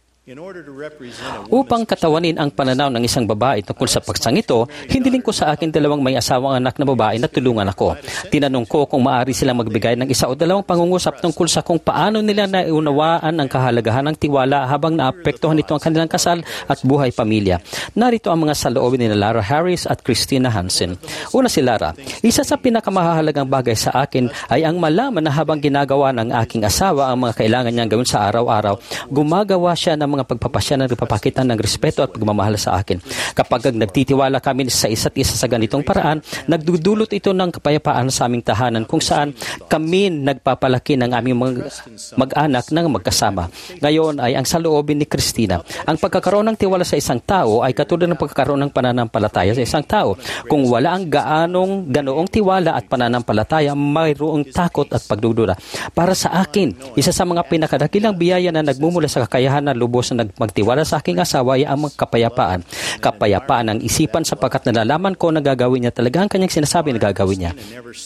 Upang katawanin ang pananaw ng isang babae tungkol sa paksang ito, hiniling ko sa akin dalawang may asawang anak na babae na tulungan ako. Tinanong ko kung maaari silang magbigay ng isa o dalawang pangungusap tungkol sa kung paano nila naunawaan ang kahalagahan ng tiwala habang naapektuhan nito ang kanilang kasal at buhay pamilya. Narito ang mga saloobin ni Lara Harris at Christina Hansen. Una si Lara, "Isa sa pinakamahalagang bagay sa akin ay ang malaman na habang ginagawa ng aking asawa ang mga kailangan niyang gawin sa araw-araw, gumagawa siya ng mga pagpapasya na nagpapakita ng respeto at pagmamahal sa akin. Kapag nagtitiwala kami sa isa't isa sa ganitong paraan, nagdudulot ito ng kapayapaan sa aming tahanan kung saan kami nagpapalaki ng aming mag-anak ng magkasama." Ngayon ay ang saloobin ni Christina. Ang pagkakaroon ng tiwala sa isang tao ay katulad ng pagkakaroon ng pananampalataya sa isang tao. Kung wala ang ganoong tiwala at pananampalataya, mayroong takot at pagdududa. Para sa akin, isa sa mga pinakadakilang biyaya na nagmumula sa kakayahan na lubos na magtiwala sa aking asawa ay ang kapayapaan. Kapayapaan ng isipan sapagkat nalalaman ko na gagawin niya talaga ang kanyang sinasabi na gagawin niya.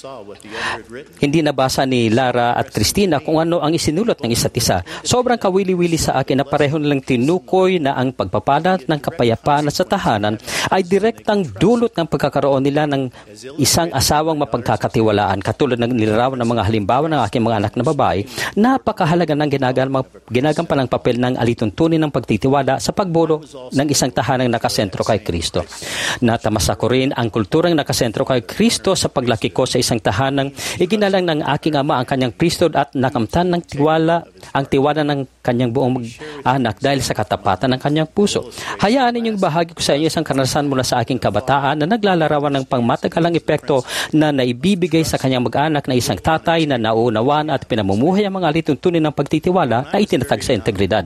Hindi nabasa ni Lara at Christina kung ano ang isinulat ng isa't isa. Sobrang kawili-wili sa akin na pareho nilang tinukoy na ang pagpapala ng kapayapaan at sa tahanan ay direktang dulot ng pagkakaroon nila ng isang asawang mapagkakatiwalaan. Katulad ng nilarawan ng mga halimbawa ng aking mga anak na babae, napakahalaga ng ginagampalang papel ng alituntunin ng pagtitiwala sa pagbuo ng isang tahanang nakasentro kay Kristo. Natamasa ko rin ang kulturang nakasentro kay Kristo sa paglaki ko sa isang tahanang iginalang ng aking ama ang kanyang priesthood at nakamtan ng ang tiwala ng kanyang buong anak dahil sa katapatan ng kanyang puso. Hayaan ninyong bahagi ko sa inyo isang karanasan mula sa aking kabataan na naglalarawan ng pangmatagalang epekto na naibibigay sa kanyang mag-anak na isang tatay na nauunawan at pinamumuhay ang mga alituntunin ng pagtitiwala na itinatag sa integridad.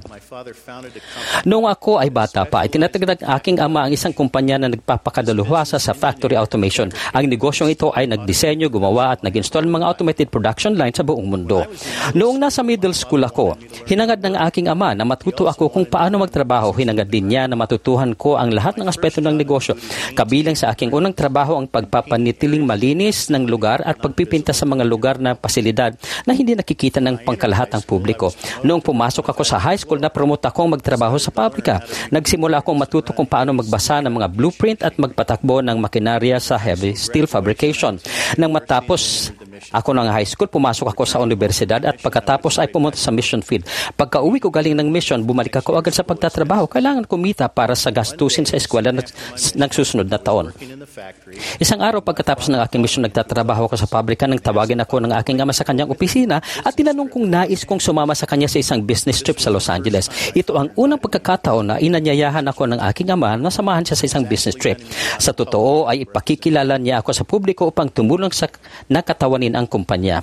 Noong ako ay bata pa, itinatag ng aking ama ang isang kumpanya na nagpapakadaluhasa sa factory automation. Ang negosyong ito ay nagdisenyo, gumawa at nag-install ng mga automated production line sa buong mundo. Noong nasa middle school ako, hinangad ng aking ama na matuto ako kung paano magtrabaho. Hinangad din niya na matutuhan ko ang lahat ng aspeto ng negosyo. Kabilang sa aking unang trabaho ang pagpapanitiling malinis ng lugar at pagpipinta sa mga lugar na pasilidad na hindi nakikita ng pangkalahatang publiko. Noong pumasok ako sa high school, na-promote akong magtrabaho sa pabrika. Nagsimula akong matuto kung paano magbasa ng mga blueprint at magpatakbo ng makinarya sa heavy steel fabrication. Nang matapos ako ng high school, pumasok ako sa universidad at pagkatapos ay pumunta sa mission field. Pagka-uwi ko galing ng mission, bumalik ako agad sa pagtatrabaho. Kailangan kumita para sa gastusin sa eskwela ng susunod na taon. Isang araw pagkatapos ng aking mission, nagtatrabaho ako sa pabrika nang tawagin ako ng aking ama sa kanyang opisina at tinanong kung nais kong sumama sa kanya sa isang business trip sa Los Angeles. Ito ang unang pagkakataon na inanyayahan ako ng aking ama na samahan siya sa isang business trip. Sa totoo ay ipakikilala niya ako sa publiko upang tumulong sa nakatawanin ang kumpanya.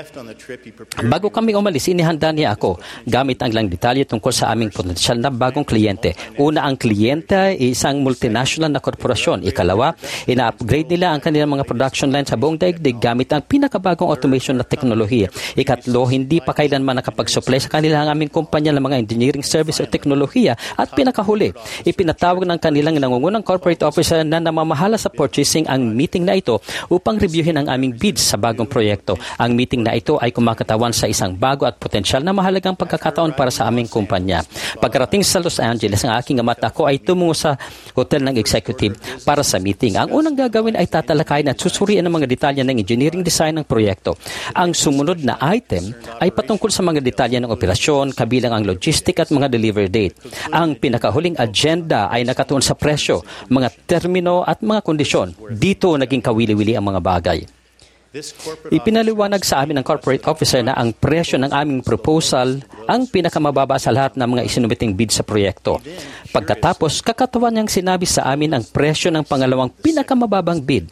Bago kami umalis, inihanda niya ako gamit ang ilang detalye tungkol sa aming potensyal na bagong kliyente. Una, ang kliyente ay isang multinational na korporasyon. Ikalawa, ina-upgrade nila ang kanilang mga production line sa buong daigdig gamit ang pinakabagong automation na teknolohiya. Ikatlo, hindi pa kailanman nakapag-supply sa kanila ang aming kumpanya ng mga engineering service o teknolohiya. At pinakahuli, ipinatawag ng kanilang nangungunang corporate officer na namamahala sa purchasing ang meeting na ito upang reviewin ang aming bids sa bagong proyekto. Ang meeting na ito ay kumakatawan sa isang bago at potensyal na mahalagang pagkakataon para sa aming kumpanya. Pagkarating sa Los Angeles, ang aking ama at ako ay tumungo sa hotel ng executive para sa meeting. Ang unang gagawin ay tatalakayin at susuriin ang mga detalye ng engineering design ng proyekto. Ang sumunod na item ay patungkol sa mga detalye ng operasyon, kabilang ang logistic at mga delivery date. Ang pinakahuling agenda ay nakatuon sa presyo, mga termino at mga kondisyon. Dito naging kawili-wili ang mga bagay. Ipinaliwanag sa amin ng corporate officer na ang presyo ng aming proposal ang pinakamababa sa lahat ng mga isinumiting bid sa proyekto. Pagkatapos, kakatawan niyang sinabi sa amin ang presyo ng pangalawang pinakamababang bid.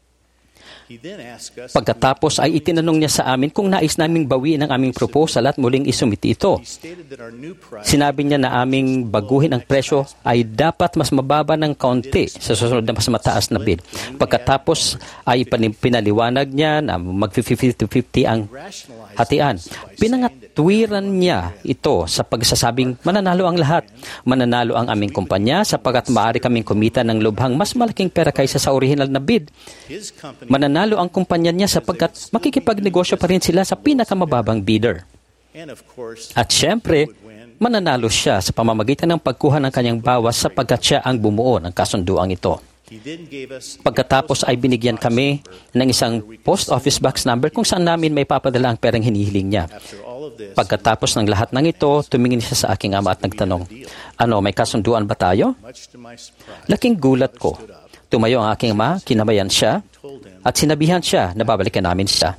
Pagkatapos ay itinanong niya sa amin kung nais naming bawiin ang aming proposal at muling isumiti ito. Sinabi niya na aming baguhin ang presyo ay dapat mas mababa ng kaunti sa susunod na mas mataas na bid. Pagkatapos ay pinaliwanag niya na mag-50-50 ang hatian. Pinangatwiran niya ito sa pagsasabing mananalo ang lahat. Mananalo ang aming kumpanya sapagkat maaari kaming kumita ng lubhang mas malaking pera kaysa sa original na bid. Mananalo ang kumpanya niya sapagkat makikipagnegosyo pa rin sila sa pinakamababang bidder. At syempre, mananalo siya sa pamamagitan ng pagkuha ng kanyang bawas sapagkat siya ang bumuo ng kasunduang ito. Pagkatapos ay binigyan kami ng isang post office box number kung saan namin may papadala ang perang hinihiling niya. Pagkatapos ng lahat ng ito, tumingin siya sa aking ama at nagtanong, "Ano, may kasunduan ba tayo?" Laking gulat ko. Tumayo ang aking ama, kinamayan siya, at sinabihan siya na babalikan namin siya.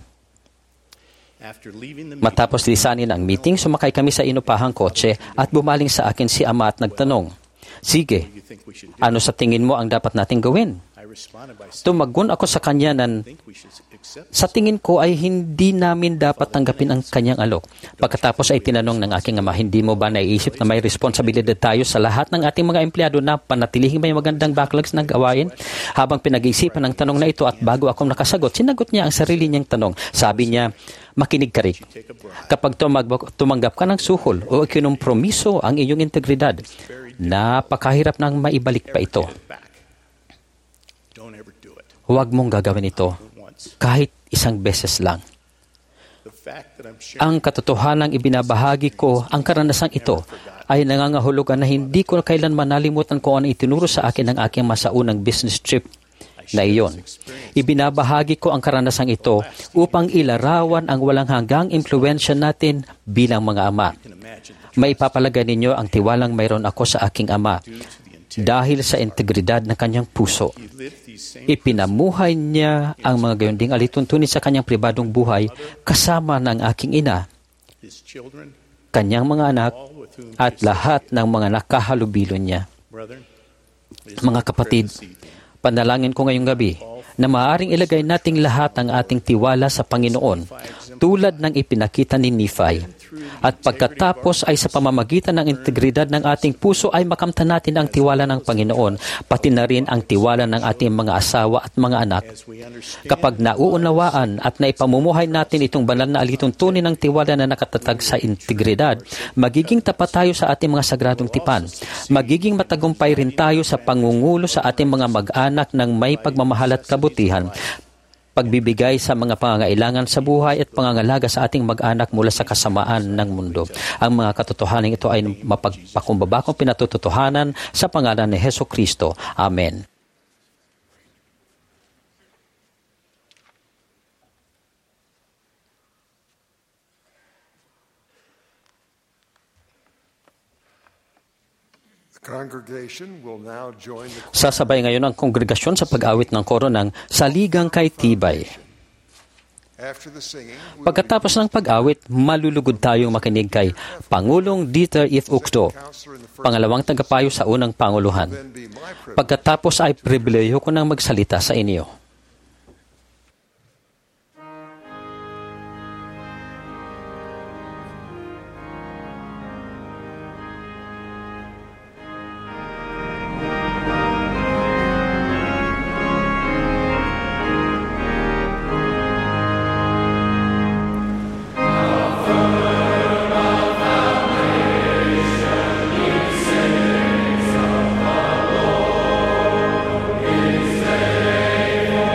Matapos lisanin ang meeting, sumakay kami sa inupahang kotse at bumaling sa akin si ama at nagtanong, "Sige, ano sa tingin mo ang dapat nating gawin?" Tumagon ako sa kanya na sa tingin ko ay hindi namin dapat tanggapin ang kanyang alok. Pagkatapos ay tinanong ng aking ama, "Hindi mo ba naiisip na may responsibilidad tayo sa lahat ng ating mga empleyado na panatilihing may magandang backlogs ng gawain?" Habang pinag-iisipan ng tanong na ito at bago akong nakasagot, sinagot niya ang sarili niyang tanong. Sabi niya, "Makinig ka rin. Kapag tumanggap ka ng suhol o ikinompromiso ang iyong integridad, napakahirap nang maibalik pa ito. Huwag mong gagawin ito kahit isang beses lang." Ang katotohanang ibinabahagi ko, ang karanasang ito, ay nangangahulugan na hindi ko kailanman nalimutan kung ano itinuro sa akin ng aking masaunang business trip na iyon. Ibinabahagi ko ang karanasang ito upang ilarawan ang walang hanggang impluwensya natin bilang mga ama. Maipapalagay ninyo ang tiwalang mayroon ako sa aking ama dahil sa integridad ng kanyang puso. Ipinamuhay niya ang mga gayon ding alituntunin sa kanyang pribadong buhay kasama ng aking ina, kanyang mga anak, at lahat ng mga nakahalubilo niya. Mga kapatid, panalangin ko ngayong gabi na maaaring ilagay nating lahat ang ating tiwala sa Panginoon tulad ng ipinakita ni Nephi. At pagkatapos ay sa pamamagitan ng integridad ng ating puso ay makamtan natin ang tiwala ng Panginoon, pati na rin ang tiwala ng ating mga asawa at mga anak. Kapag nauunawaan at naipamumuhay natin itong banal na alituntunin ng tiwala na nakatatag sa integridad, magiging tapat tayo sa ating mga sagradong tipan. Magiging matagumpay rin tayo sa pangungulo sa ating mga mag-anak ng may pagmamahal at kabutihan, pagbibigay sa mga pangangailangan sa buhay at pangangalaga sa ating mag-anak mula sa kasamaan ng mundo. Ang mga katotohanan ito ay mapagpakumbabakong pinatututuhanan sa pangalan ni Hesus Kristo. Amen. Sasabay ngayon ang kongregasyon sa pag-awit ng koro ng Saligang kay Tibay. Pagkatapos ng pag-awit, malulugod tayong makinig kay Pangulong Dieter F. Uchtdorf, pangalawang tagapayo sa unang Panguluhan. Pagkatapos ay pribilehiyo ko nang magsalita sa inyo. For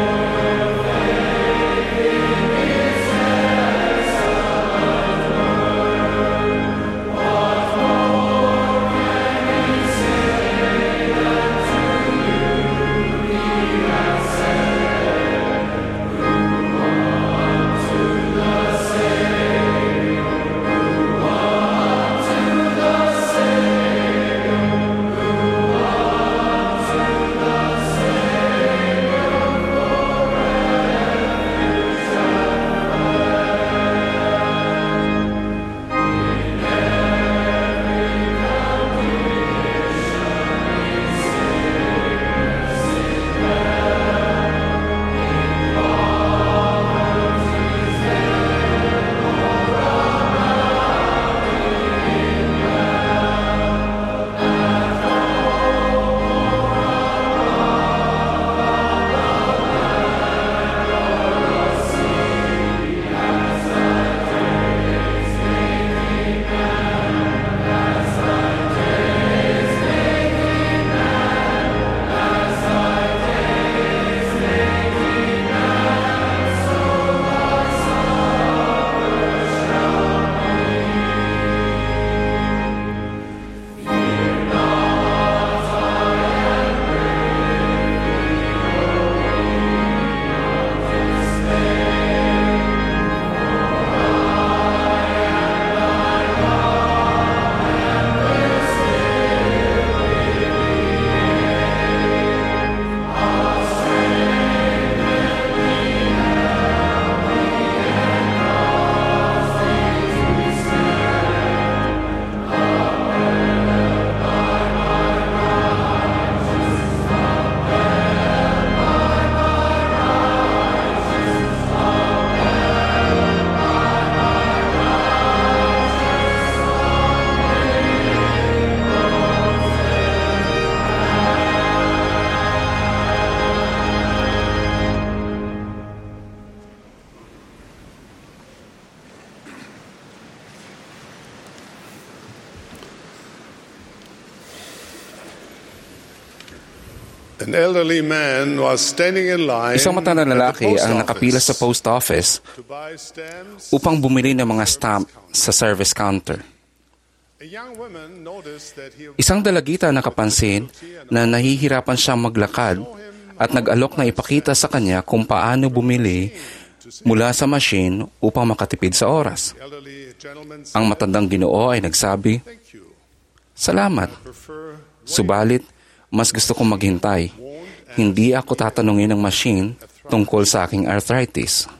An elderly man was standing in line Isang matandang at the lalaki post ang nakapila sa office post office to buy stamps. upang bumili ng mga stamp sa service counter. A young woman noticed that he Isang dalagita nakapansin na nahihirapan siyang maglakad at nag-alok na ipakita sa kanya kung paano bumili mula sa machine upang makatipid sa oras. elderly gentleman Ang matandang Ginoo ay nagsabi, thank you. "Salamat, Prefer subalit mas gusto kong maghintay. Hindi ako tatanungin ng machine tungkol sa aking arthritis."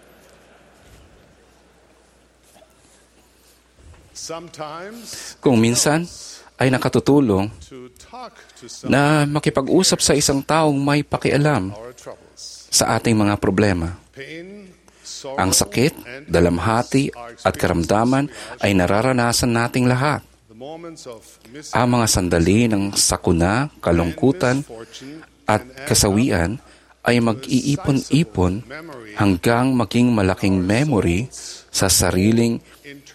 sometimes Kung minsan ay nakatutulong to talk to some na makipag-usap sa isang taong may pakialam our troubles. sa ating mga problema. Pain, sorrow, Ang sakit, and dalamhati at karamdaman ay nararanasan nating lahat. the moments of Ang mga sandali ng sakuna, kalungkutan misfortune at kasawian ay mag-iipon-ipon hanggang maging malaking memory sa sariling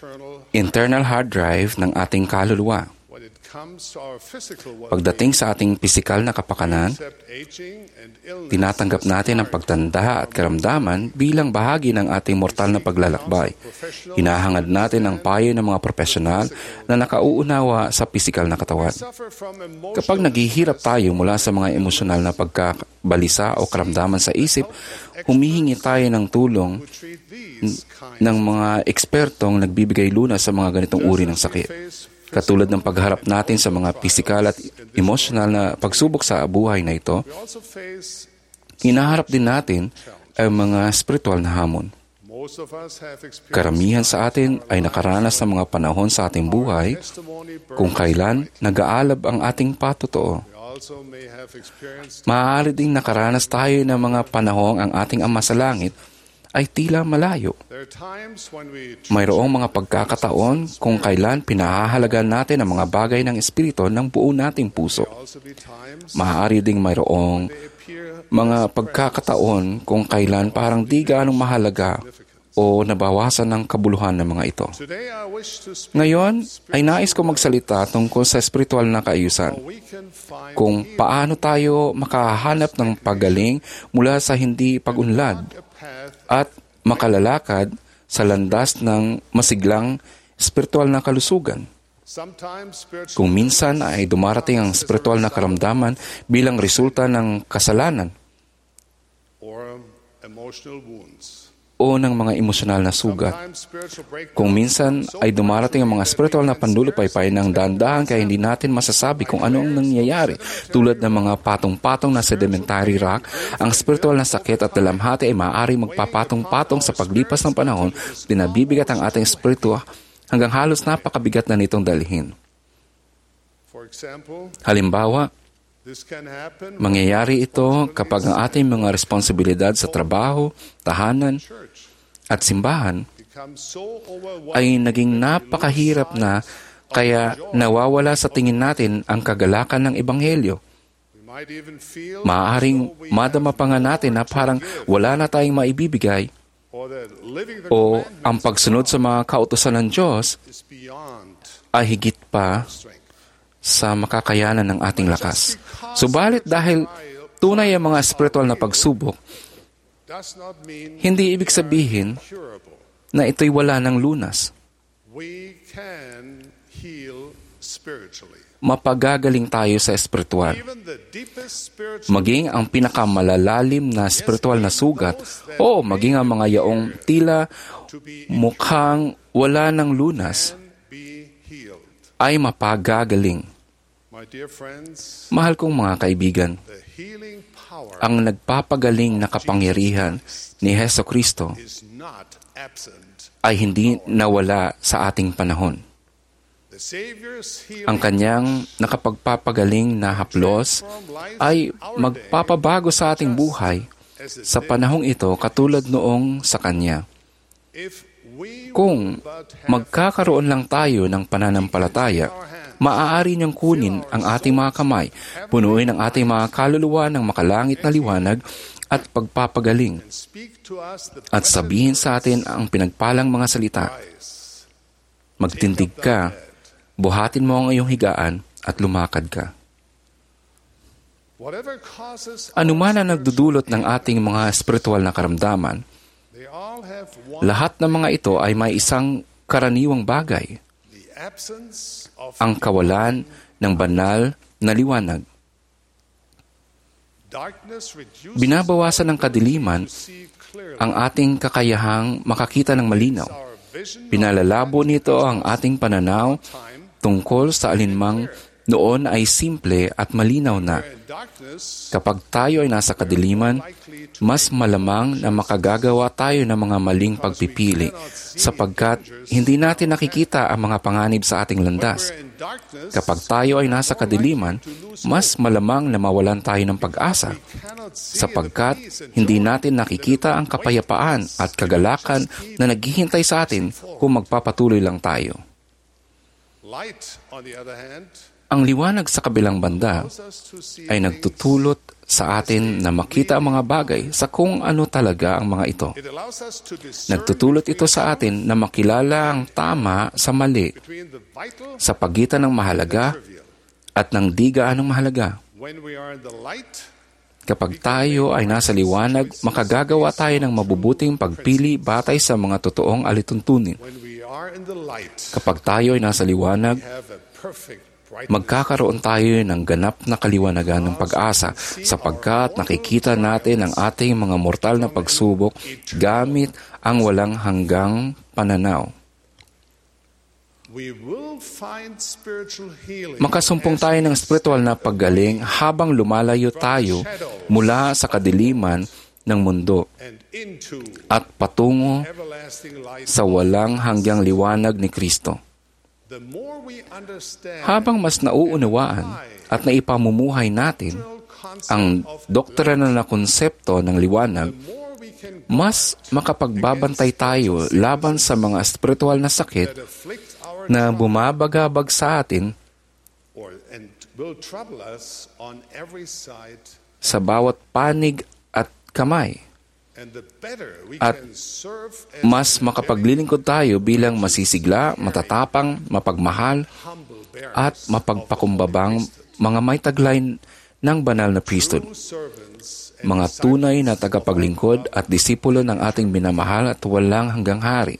internal hard drive ng ating kaluluwa. when it comes to our physical Pagdating sa ating pisikal na kapakanan, accept aging and illness tinatanggap natin ang pagtanda at karamdaman bilang bahagi ng ating mortal na paglalakbay. Hinahangad natin ang payo ng mga profesional na nakauunawa sa pisikal na katawan. suffer from emotional Kapag naghihirap tayo mula sa mga emosyonal na pagkabalisa o karamdaman sa isip, humihingi tayo ng tulong treat these kinds ng mga ekspertong nagbibigay lunas sa mga ganitong uri ng sakit. Katulad ng pagharap natin sa mga pisikal at emosyonal na pagsubok sa buhay na ito, we also face hinaharap din natin ang mga spiritual na hamon. most of us have experienced Karamihan sa atin ay nakaranas ng mga panahon sa ating buhay testimony kung kailan nag-aalab ang ating patotoo. we also may have experienced Maaari ding nakaranas tayo ng mga panahong ang ating Ama sa Langit ay tila malayo. there are times when we Mayroong mga pagkakataon kung kailan pinahahalagan natin ang mga bagay ng Espiritu ng buo nating puso. also be times Maaari ding mayroong they appear mga pagkakataon kung kailan parang di gaanong mahalaga o nabawasan ng kabuluhan ng mga ito. today I wish to speak Ngayon ay nais ko magsalita tungkol sa espiritual na kaayusan. we can find Kung paano tayo makahanap ng paggaling mula sa hindi pag-unlad a path at makalalakad sa landas ng masiglang espiritual na kalusugan. sometimes spiritual Kung minsan ay dumarating ang espiritual na karamdaman bilang resulta ng kasalanan or emotional wounds. o ng mga emosyonal na sugat. Sometimes spiritual breakdown Kung minsan ay dumarating ang mga spiritual na pandulupaypay ng dahan-dahan kaya hindi natin masasabi kung ano ang nangyayari. Tulad ng mga patong-patong na sedimentary rock, ang spiritual na sakit at dalamhati ay maaari magpapatong-patong sa paglipas ng panahon, dinabibigat ang ating espiritu hanggang halos napakabigat na nitong dalhin. for example, Halimbawa, this can happen mangyayari ito kapag ang ating mga responsibilidad sa trabaho, tahanan church at simbahan becomes so overwhelming ay naging napakahirap na kaya nawawala sa tingin natin ang kagalakan ng Ebanghelyo. we might even feel Maaaring madama pa nga natin na parang wala na tayong maibibigay or that living the o commandments ang pagsunod sa mga kautusan ng Diyos is beyond ay higit pa strength. sa makakayanan ng ating lakas. Subalit dahil tunay ang mga spiritual na pagsubok, Does not mean hindi ibig sabihin curable. na ito'y wala ng lunas. We can heal spiritually. Mapagagaling tayo sa espiritual. Even the deepest spiritual Maging ang pinakamalalalim na spiritual na sugat o maging ang mga yaong tila to be mukhang wala ng lunas can be healed. ay mapagagaling. My dear friends, Mahal kong mga kaibigan, the healing power ang nagpapagaling na kapangyarihan ni Heso Kristo is not absent. ay hindi nawala sa ating panahon. The Savior's healing Ang kanyang nakapagpapagaling na haplos ay magpapabago sa ating buhay as the sa panahong ito katulad noong sa kanya. if we Kung but have magkakaroon lang tayo ng pananampalataya, maaari niyang kunin ang ating mga kamay, punuin ang ating mga kaluluwa ng makalangit na liwanag at pagpapagaling, speak to us the at sabihin sa atin ang pinagpalang mga salita. price. Magtindig ka, buhatin mo ang iyong higaan at lumakad ka. whatever causes Anuman ang nagdudulot ng ating mga espiritual na karamdaman, they all have one, lahat ng mga ito ay may isang karaniwang bagay, the absence of ang kawalan ng banal na liwanag. darkness reduces Binabawasan ng kadiliman to see clearly. ang ating kakayahang makakita ng malinaw. Our vision Pinalalabo nito ang ating pananaw time tungkol sa alinmang noon ay simple at malinaw na. in darkness Kapag tayo ay nasa kadiliman, mas malamang na makagagawa tayo ng mga maling pagpipili sapagkat hindi natin nakikita ang mga panganib sa ating landas. in darkness Kapag tayo ay nasa kadiliman, mas malamang na mawalan tayo ng pag-asa cannot see sapagkat hindi natin nakikita ang kapayapaan at kagalakan na naghihintay sa atin kung magpapatuloy lang tayo. light on the other hand Ang liwanag sa kabilang banda allows us to see ay nagtutulot sa atin na makita ang mga bagay sa kung ano talaga ang mga ito. it allows us to discern Nagtutulot ito sa atin na makilala ang tama sa mali between the vital sa pagitan ng mahalaga trivial. at ng di gaanong mahalaga. When we are in the light, Kapag tayo ay nasa liwanag, makagagawa tayo ng mabubuting pagpili batay sa mga totoong alituntunin. when we are in the light, Kapag tayo ay nasa liwanag, we have a perfect brightness. magkakaroon tayo ng ganap na kaliwanagan ng pag-asa sapagkat nakikita natin ang ating mga mortal na pagsubok gamit ang walang hanggang pananaw. We will find spiritual healing Makasumpong tayo ng spiritual na paggaling habang lumalayo tayo mula sa kadiliman ng mundo and into at patungo everlasting light. sa walang hanggang liwanag ni Kristo. The more we understand Habang mas nauunawaan at naipamumuhay natin ang doktrina na konsepto ng liwanag, the more we can mas makapagbabantay tayo laban sa mga spiritual na sakit afflict our na bumabagabag sa atin and will trouble us on every side, sa bawat panig at kamay. and the better we At can serve as Mas makapaglilingkod tayo bilang masisigla, matatapang, mapagmahal humble bearers at mapagpakumbabang mga may taglay ng banal na priesthood, true servants and mga tunay na tagapaglingkod at disipulo ng ating minamahal at walang hanggang hari.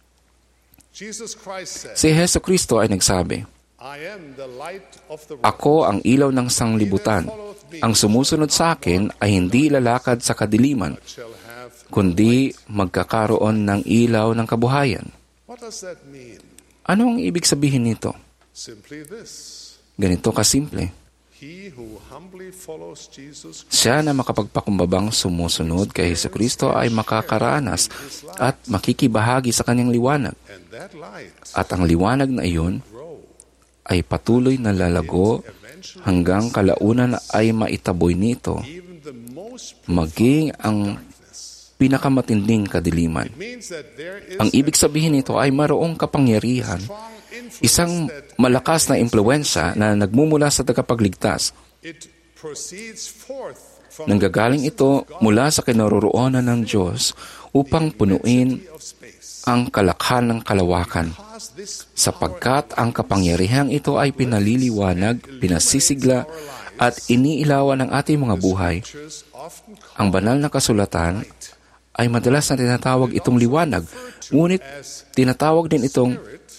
Jesus Christ said, Si Heso Kristo ay nagsabi, I am the light of the world. Ako ang ilaw ng sanglibutan. Ang sumusunod sa akin ay hindi lalakad sa kadiliman, Shall have. kundi magkakaroon ng ilaw ng kabuhayan. What does that mean? Ano ang ibig sabihin nito? Simply this. Ganito kasimple. He who humbly follows Jesus Siya na makapagpakumbabang sumusunod kay Heso Kristo ay makakaranas at makikibahagi sa kanyang liwanag. and that light At ang liwanag na iyon grow ay patuloy na lalago eventually hanggang kalaunan ay maitaboy nito even the most maging ang pinakamatinding kadiliman. means that there is Ang ibig sabihin nito ay mayroong kapangyarihan, strong influence isang that malakas na impluensya na nagmumula sa tagapagligtas. it proceeds forth from Nanggagaling ito mula sa kinaroroonan ng Diyos upang punuin of space. ang kalakhan ng kalawakan, Because this sapagkat ang kapangyarihang ito ay pinaliliwanag, pinasisigla, at iniilawan ng ating mga buhay. pictures often call Ang banal na kasulatan ay madalas na tinatawag itong liwanag, ngunit tinatawag din itong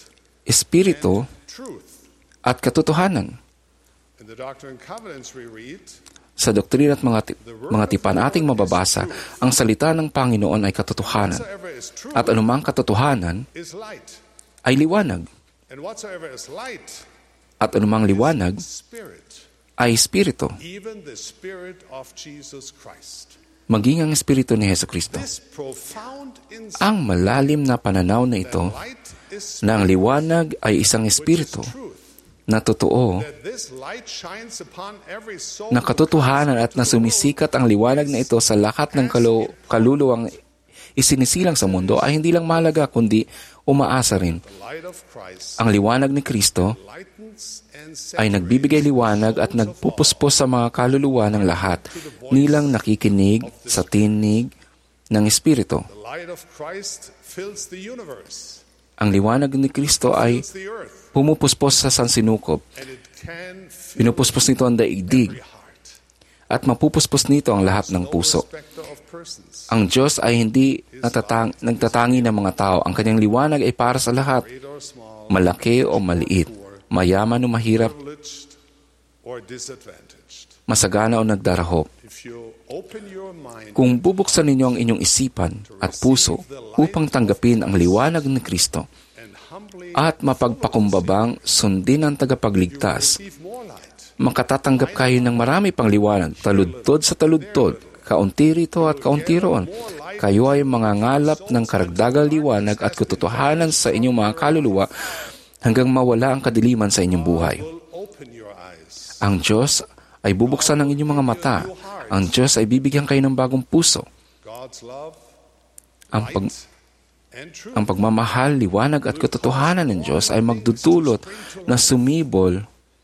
espiritu truth. at katotohanan. In the Doctrine and Covenants we read, Sa doktrina at mga tipan ating mababasa, ang salita ng Panginoon ay katotohanan, whatsoever is true at anumang katotohanan is light. ay liwanag, And whatsoever is light, at anumang liwanag spirit. ay espiritu, Even the spirit of Jesus Christ. maging ang espiritu ni Heso Kristo. This profound insight Ang malalim na pananaw na ito that light is na ang liwanag ay isang espiritu truth. na totoo, That this light shines upon every soul na katotohanan at na sumisikat ang liwanag na ito sa lahat ng kaluluwang isinisilang sa mundo ay hindi lang mahalaga kundi umaasa rin. the light of Christ Ang liwanag ni Kristo lightens and ay nagbibigay liwanag at nagpupuspos sa mga kaluluwa ng lahat nilang nakikinig sa tinig ng Espiritu. the light of Christ fills the universe, Ang liwanag ni Kristo ay fills the earth, pumupuspos sa sansinukob. and it can fill Pinupuspos nito ang daigdig. every heart. at mapupuspos nito ang lahat ng puso. Ang Diyos ay hindi nagtatangi ng mga tao. Ang kanyang liwanag ay para sa lahat, malaki o maliit, mayaman o mahirap, masagana o nagdarahop. Kung bubuksan ninyo ang inyong isipan at puso upang tanggapin ang liwanag ni Kristo at mapagpakumbabang sundin ang tagapagligtas, makatatanggap kayo ng marami pang liwanag, taludtod sa taludtod, kaunti rito at kaunti roon. Kayo ay mangangalap ng karagdagang liwanag at katotohanan sa inyong mga kaluluwa hanggang mawala ang kadiliman sa inyong buhay. Ang Diyos ay bubuksan ang inyong mga mata. Ang Diyos ay bibigyan kayo ng bagong puso. Ang pagmamahal, liwanag at katotohanan ng Diyos ay magdudulot na sumibol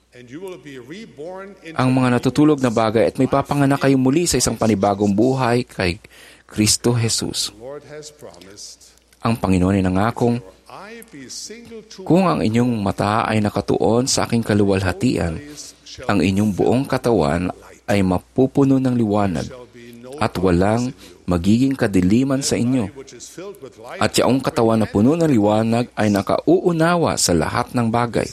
ang mga natutulog na bagay at may papanganak kayo muli sa isang panibagong buhay kay Kristo Jesus. Ang Panginoon ay nangakong, kung ang inyong mata ay nakatuon sa aking kaluwalhatian, ang inyong buong katawan ay mapupuno ng liwanag at walang magiging kadiliman sa inyo. At yaong katawan na puno ng liwanag ay nakauunawa sa lahat ng bagay.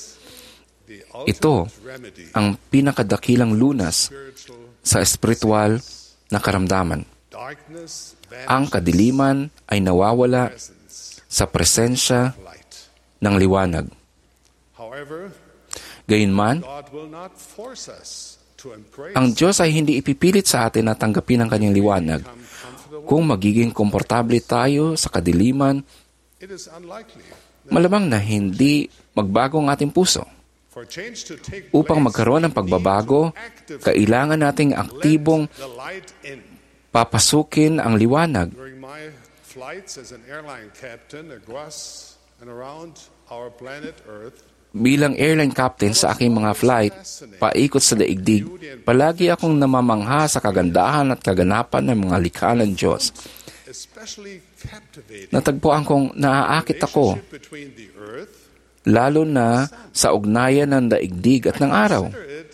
Ito ang pinakadakilang lunas sa espiritual na karamdaman. Ang kadiliman ay nawawala sa presensya ng liwanag. Gayunman, ang Diyos ay hindi ipipilit sa atin na tanggapin ang kanyang liwanag. Kung magiging komportable tayo sa kadiliman, malamang na hindi magbago ang ating puso. Upang magkaroon ng pagbabago, kailangan nating aktibong papasukin ang liwanag. Bilang airline captain sa aking mga flight, paikot sa daigdig, palagi akong namamangha sa kagandahan at kaganapan ng mga likha ng Diyos. Natagpuan kong naaakit ako, lalo na sa ugnayan ng daigdig at ng araw.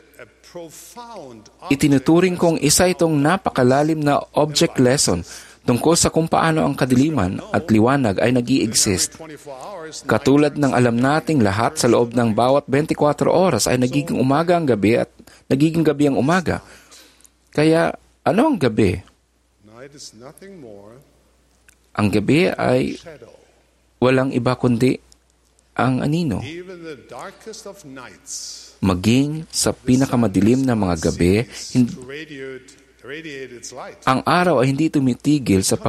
Itinuturing kong isa itong napakalalim na object lesson tungkol sa kung paano ang kadiliman at liwanag ay nag-i-exist. Katulad ng alam nating lahat, sa loob ng bawat 24 oras ay nagiging umaga ang gabi at nagiging gabi ang umaga. Kaya, ano ang gabi? Ang gabi ay walang iba kundi ang anino. Maging sa pinakamadilim na mga gabi, ang araw ay hindi tumitigil sa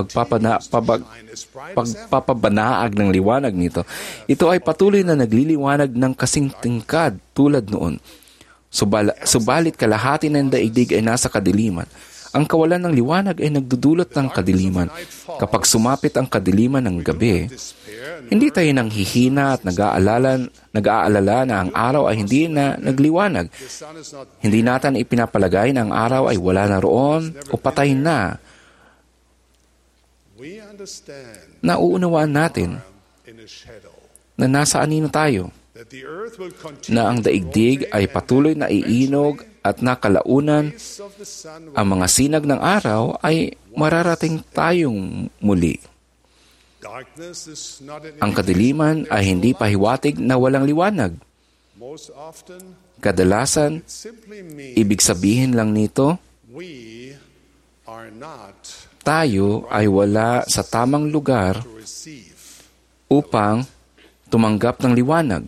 pagpapabanaag ng liwanag nito. Ito ay patuloy na nagliliwanag ng kasing tingkad tulad noon. Subalit kalahati ng daigdig ay nasa kadiliman. Ang kawalan ng liwanag ay nagdudulot ng kadiliman. Kapag sumapit ang kadiliman ng gabi, hindi tayo nang hihina at nag-aalala na ang araw ay hindi na nagliwanag. Hindi natin ipinapalagay na ang araw ay wala na roon o patay na. Nauunawaan natin na nasa anino tayo, na ang daigdig ay patuloy na iinog at nakalaunan ang mga sinag ng araw ay mararating tayong muli. Ang kadiliman ay hindi pahiwatig na walang liwanag. Kadalasan, ibig sabihin lang nito, tayo ay wala sa tamang lugar upang tumanggap ng liwanag.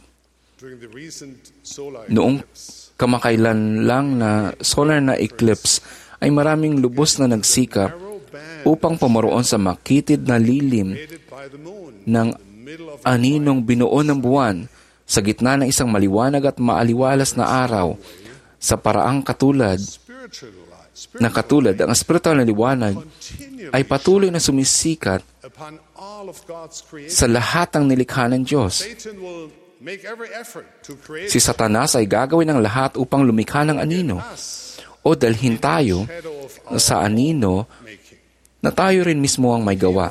Noong kamakailan lang na solar na eclipse ay maraming lubos na nagsikap upang pamaroon sa makitid na lilim ng aninong binuo ng buwan sa gitna ng isang maliwanag at maaliwalas na araw sa paraang katulad ang espiritual na liwanag ay patuloy na sumisikat sa lahat ng nilikha ng Diyos. Si Satanas ay gagawin ng lahat upang lumikha ng anino o dalhin tayo sa anino na tayo rin mismo ang may gawa.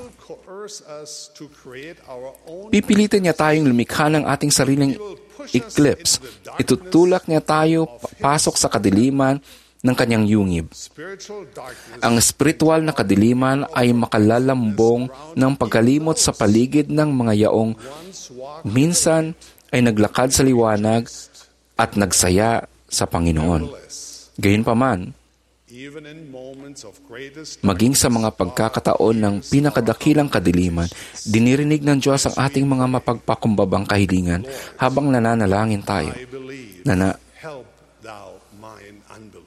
Pipilitin niya tayong lumikha ng ating sariling eclipse. Itutulak niya tayo pasok sa kadiliman ng kanyang yungib. Spiritual darkness Ang espiritual na kadiliman ay makalalambong ng pagkalimot sa paligid ng mga yaong once walked minsan ay naglakad sa liwanag at nagsaya sa Panginoon. less, Gayunpaman, even in moments of greatest maging sa mga pagkakataon ng pinakadakilang kadiliman, dinirinig ng Diyos ang ating mga mapagpakumbabang kahilingan habang nananalangin tayo. I believe, help thou mine unbelief.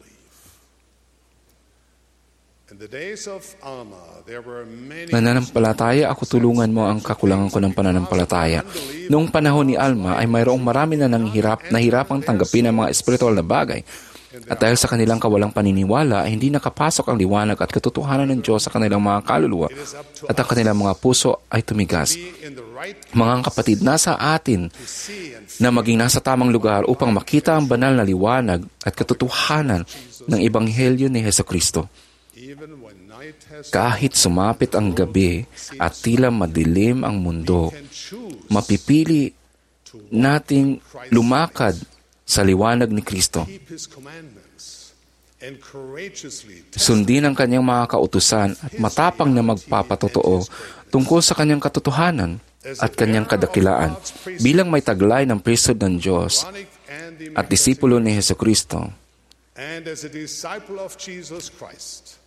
In the days of Alma, there were many Nananampalataya ako, tulungan mo ang kakulangan ko ng pananampalataya. Noong panahon ni Alma ay mayroong marami na nahirapang tanggapin ang mga espiritual na bagay. At dahil sa kanilang kawalang paniniwala ay hindi nakapasok ang liwanag at katotohanan ng Diyos sa kanilang mga kaluluwa at ang kanilang mga puso ay tumigas. in the right Mga kapatid, nasa atin see and na maging nasa tamang lugar upang makita ang banal na liwanag at katotohanan ng Ebanghelyo ni Hesukristo. even when night has Kahit sumapit ang gabi at tila madilim ang mundo, can choose mapipili nating lumakad sa liwanag ni Kristo. keep his commandments and courageously Sundin ang kanyang mga kautusan at matapang na magpapatotoo tungkol sa kanyang katotohanan at kanyang kadakilaan bilang may taglay ng priesthood ng Diyos Aaronic and the at disipulo ni Hesukristo. And as a disciple of Jesus Christ,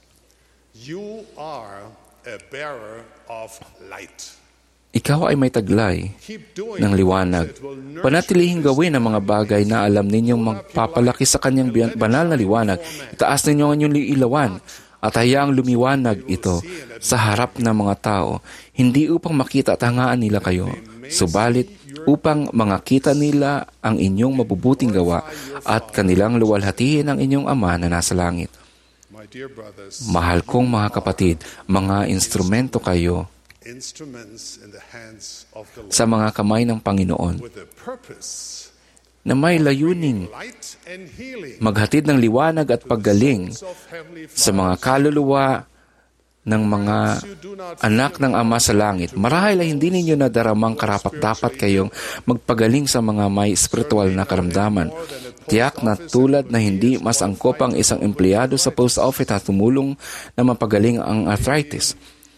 you are a bearer of light. Ikaw ay may taglay Keep doing ng liwanag. things that will nurture Panatilihing gawin ang mga bagay na alam ninyong magpapalaki sa kanyang banal na liwanag. Itaas ninyo ang inyong ilawan at hayaang lumiwanag ito sa harap ng mga tao, hindi upang makita at hangaan nila kayo, subalit upang makita nila ang inyong mabubuting gawa at kanilang luwalhatiin ang inyong Ama na nasa langit. My dear brothers, Mahal kong mga kapatid, mga instrumento kayo instruments in the hands of the Lord sa mga kamay ng Panginoon with a purpose, na may layuning light and healing maghatid ng liwanag at paggaling of Heavenly sa mga kaluluwa ng mga You do not anak ng Ama sa langit. Marahil ay hindi ninyo nadaramang karapat-dapat kayong magpagaling sa mga may spiritual na karamdaman. Tiyak na tulad na hindi mas angkop ang isang empleyado sa post office at tumulong na mapagaling ang arthritis.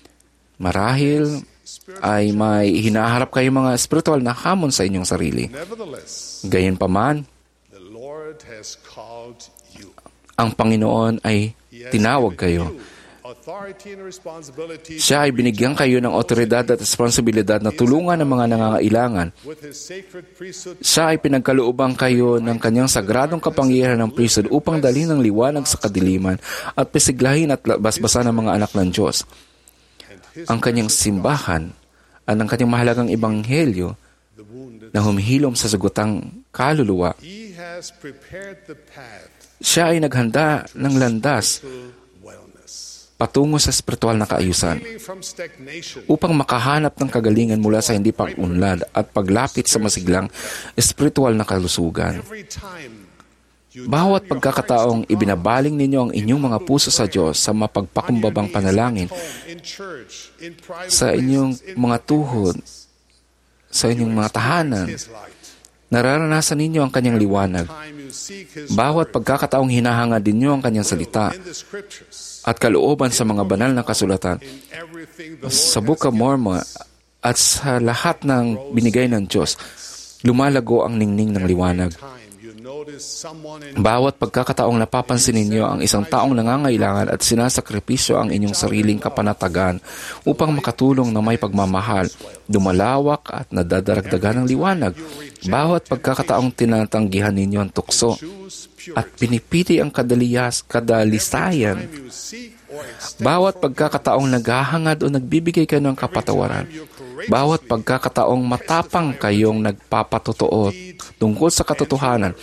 Marahil ay may hinaharap kayong mga spiritual na hamon sa inyong sarili. nevertheless, Gayunpaman, the Lord has called you. ang Panginoon ay He has tinawag given kayo. you authority and responsibility Siya ay binigyan kayo ng otoridad at responsibilidad na tulungan ang mga nangangailangan. with his sacred priesthood. Siya ay pinagkalooban kayo ng kanyang sagradong kapangyarihan ng priesthood upang dalhin ng liwanag sa kadiliman at pisiglahin at basbasan ng mga anak ng Diyos. Ang kanyang simbahan at ang kanyang mahalagang ebanghelyo The wounded. na humihilom sa sagutang kaluluwa. He has prepared the path Siya ay naghanda ng landas to wellness. patungo sa spiritual na kaayusan Healing from stagnation. upang makahanap ng kagalingan mula sa hindi pag-unlad at paglapit sa masiglang espiritual na kalusugan. Every time you Bawat pagkakataong ibinabaling ninyo ang inyong mga puso sa Diyos sa mapagpakumbabang panalangin, in church, in private sa inyong places, in mga tuhod, sa inyong mga tahanan, his light. nararanasan ninyo ang kanyang liwanag. Time you seek his Bawat word pagkakataong hinahangad ninyo ang kanyang salita in the scriptures, at kalooban sa mga banal na kasulatan, in everything the Lord sa has Book of given Mormon at sa lahat ng binigay ng Diyos, lumalago ang ningning ng liwanag. time you notice someone in Bawat pagkakataong napapansin ninyo ang isang taong nangangailangan at sinasakripisyo ang inyong sariling kapanatagan upang makatulong na may pagmamahal, dumalawak at nadadaragdagan ng liwanag. Bawat pagkakataong tinatanggihan ninyo ang tukso choose at purity. pinipili ang kadalisayan. Time you seek or extend Bawat pagkakataong naghahangad o nagbibigay kayo ng kapatawaran. Bawat pagkakataong matapang kayong nagpapatotoo tungkol sa katotohanan,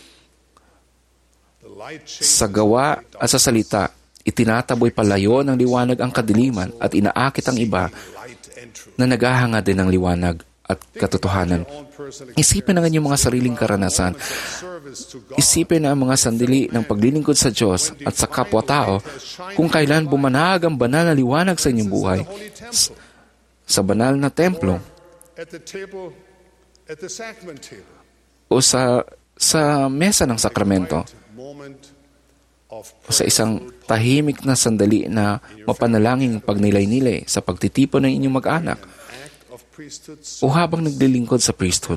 the light sa gawa at sa salita, itinataboy palayo ng liwanag ang kadiliman at inaakit ang iba light and truth. na naghahangad din ng liwanag at katotohanan. Own personal Isipin ang inyong mga sariling karanasan. service to God. Isipin ang mga sandali ng paglilingkod sa Diyos at sa kapwa-tao kung kailan bumanahag ang banal na liwanag sa inyong buhay. Holy temple, Sa banal na templo at the table, at the sacrament table. o sa mesa ng sakramento. Moment sa isang tahimik na sandali na mapanalangin pagnilay-nilay sa pagtitipon ng inyong mag-anak o habang naglilingkod sa priesthood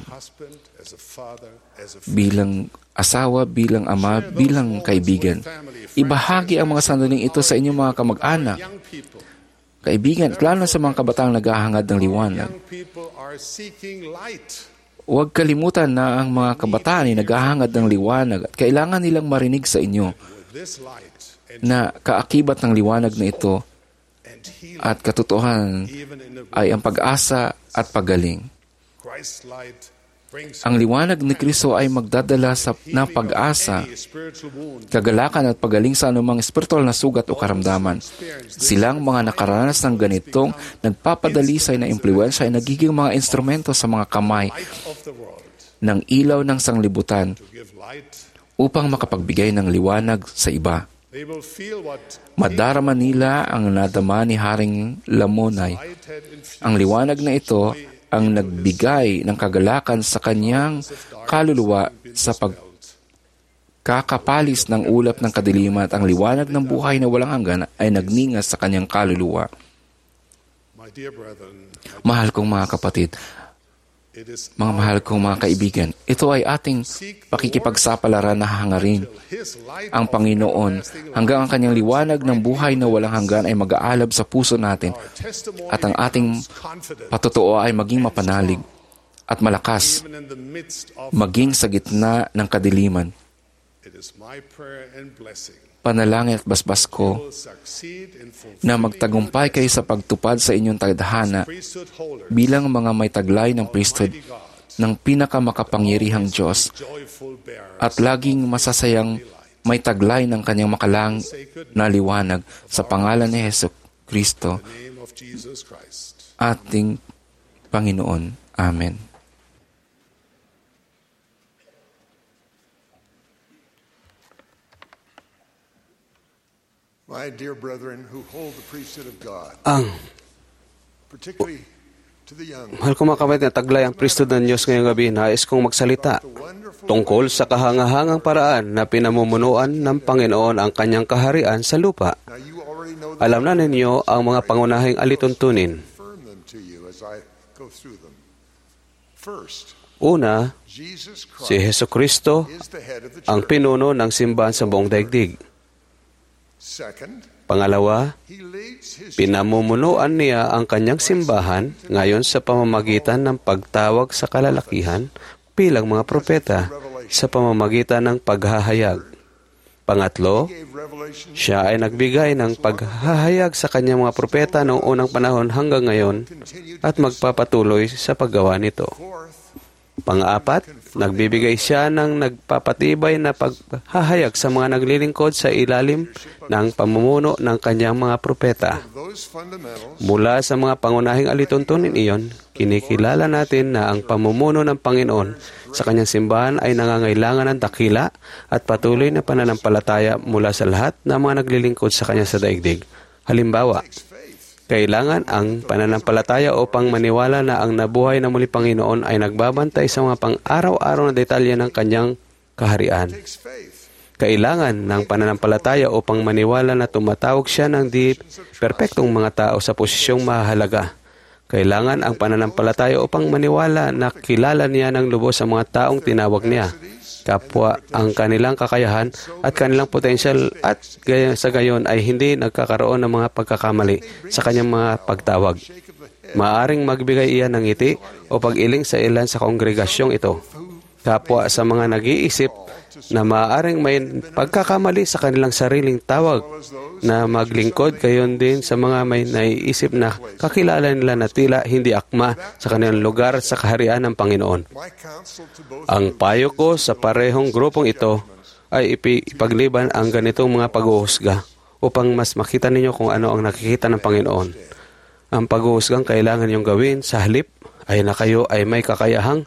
bilang asawa, bilang ama, bilang kaibigan. Ibahagi ang mga sandaling ito sa inyong mga kamag-anak, kaibigan, at lalo sa mga kabataang naghahangad ng liwanag. Huwag kalimutan na ang mga kabataan ay naghahangad ng liwanag at kailangan nilang marinig sa inyo na kaakibat ng liwanag na ito at katotohanan ay ang pag-asa at paggaling. Ang liwanag ni Kristo ay magdadala ng pag-asa, kagalakan at pagaling sa anumang espiritual na sugat o karamdaman. Silang mga nakaranas ng ganitong nagpapadalisay na impluwensya ay nagiging mga instrumento sa mga kamay ng ilaw ng sanglibutan upang makapagbigay ng liwanag sa iba. Madarama nila ang nadama ni Haring Lamonay. Ang liwanag na ito ang nagbigay ng kagalakan sa kanyang kaluluwa sa pagkakapalis ng ulap ng kadiliman at ang liwanag ng buhay na walang hanggan ay nagningas sa kanyang kaluluwa. Mahal kong mga kapatid, mga mahal kong mga kaibigan, ito ay ating pakikipagsapalaran na hangarin ang Panginoon hanggang ang kanyang liwanag ng buhay na walang hanggan ay mag-aalab sa puso natin at ang ating patotoo ay maging mapanalig at malakas maging sa gitna ng kadiliman. Panalangin at basbas ko na magtagumpay kayo sa pagtupad sa inyong tadhana bilang mga may taglay ng priesthood ng pinakamakapangyarihang Diyos at laging masasayang may taglay ng kanyang makalang na liwanag sa pangalan ni Hesus Kristo, ating Panginoon. Amen. My dear brethren who hold the priesthood of God, particularly to the young, mahal ko mga kapatid na taglay ang priesthood ng Diyos ngayong gabi, nais kong magsalita tungkol sa kahangahangang paraan na pinamumunuan ng Panginoon ang kanyang kaharian sa lupa. Alam na ninyo ang mga pangunahing alituntunin. Una, si Jesucristo ang pinuno ng simbahan sa buong daigdig. Pangalawa, pinamumunuan niya ang kanyang simbahan ngayon sa pamamagitan ng pagtawag sa kalalakihan bilang mga propeta sa pamamagitan ng paghahayag. Pangatlo, siya ay nagbigay ng paghahayag sa kanyang mga propeta noong unang panahon hanggang ngayon at magpapatuloy sa paggawa nito. Pang-apat, nagbibigay siya ng nagpapatibay na paghahayag sa mga naglilingkod sa ilalim ng pamumuno ng kanyang mga propeta. Mula sa mga pangunahing alituntunin iyon, kinikilala natin na ang pamumuno ng Panginoon sa kanyang simbahan ay nangangailangan ng dakila at patuloy na pananampalataya mula sa lahat ng mga naglilingkod sa kanya sa daigdig. Halimbawa, kailangan ang pananampalataya upang maniwala na ang nabuhay na muli Panginoon ay nagbabantay sa mga pang-araw-araw na detalye ng kanyang kaharian. Kailangan ng pananampalataya upang maniwala na tumatawag siya ng di-perpektong mga tao sa posisyong mahalaga. Kailangan ang pananampalataya upang maniwala na kilala niya ng lubos sa mga taong tinawag niya, kapwa ang kanilang kakayahan at kanilang potensyal at sa gayon ay hindi nagkakaroon ng mga pagkakamali sa kanyang mga pagtawag. Maaring magbigay iyan ng ngiti o pag-iling sa ilan sa kongregasyong ito. Kapwa sa mga nag-iisip na maaaring may pagkakamali sa kanilang sariling tawag na maglingkod, gayon din sa mga may naiisip na kakilala nila na tila hindi akma sa kanilang lugar sa kaharian ng Panginoon. Ang payo ko sa parehong grupong ito ay ipagliban ang ganitong mga pag-uuhusga upang mas makita ninyo kung ano ang nakikita ng Panginoon. Ang pag-uuhusgang kailangan niyong gawin sa halip ay na kayo ay may kakayahang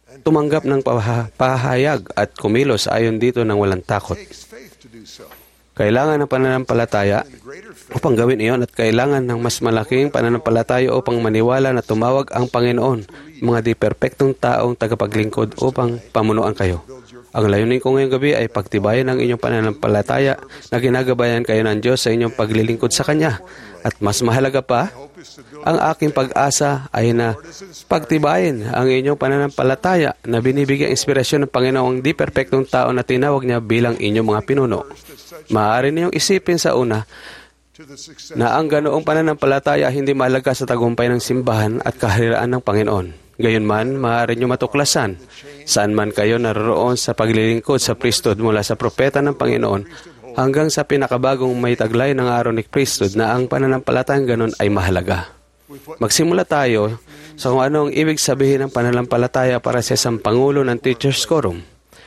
tumanggap ng pahayag at kumilos ayon dito ng walang takot. Kailangan ng pananampalataya upang gawin iyon at kailangan ng mas malaking pananampalataya upang maniwala na tumawag ang Panginoon, mga di perpektong taong tagapaglingkod upang pamunuan kayo. Ang layunin ko ngayong gabi ay pagtibayan ang inyong pananampalataya na ginagabayan kayo ng Diyos sa inyong paglilingkod sa Kanya. At mas mahalaga pa, ang aking pag-asa ay na pagtibayin ang inyong pananampalataya na binibigyang inspirasyon ng Panginoong di perpektong tao na tinawag niya bilang inyong mga pinuno. Maaari niyong isipin sa una na ang ganoong pananampalataya hindi mahalaga sa tagumpay ng simbahan at kaharian ng Panginoon. Gayunman, maaari niyo matuklasan saan man kayo naroroon sa paglilingkod sa priesthood mula sa propeta ng Panginoon hanggang sa pinakabagong may taglay ng Aaronic priesthood na ang pananampalatayang ganon ay mahalaga. Magsimula tayo sa kung ano ang ibig sabihin ng pananampalataya para sa isang pangulo ng Teachers Quorum.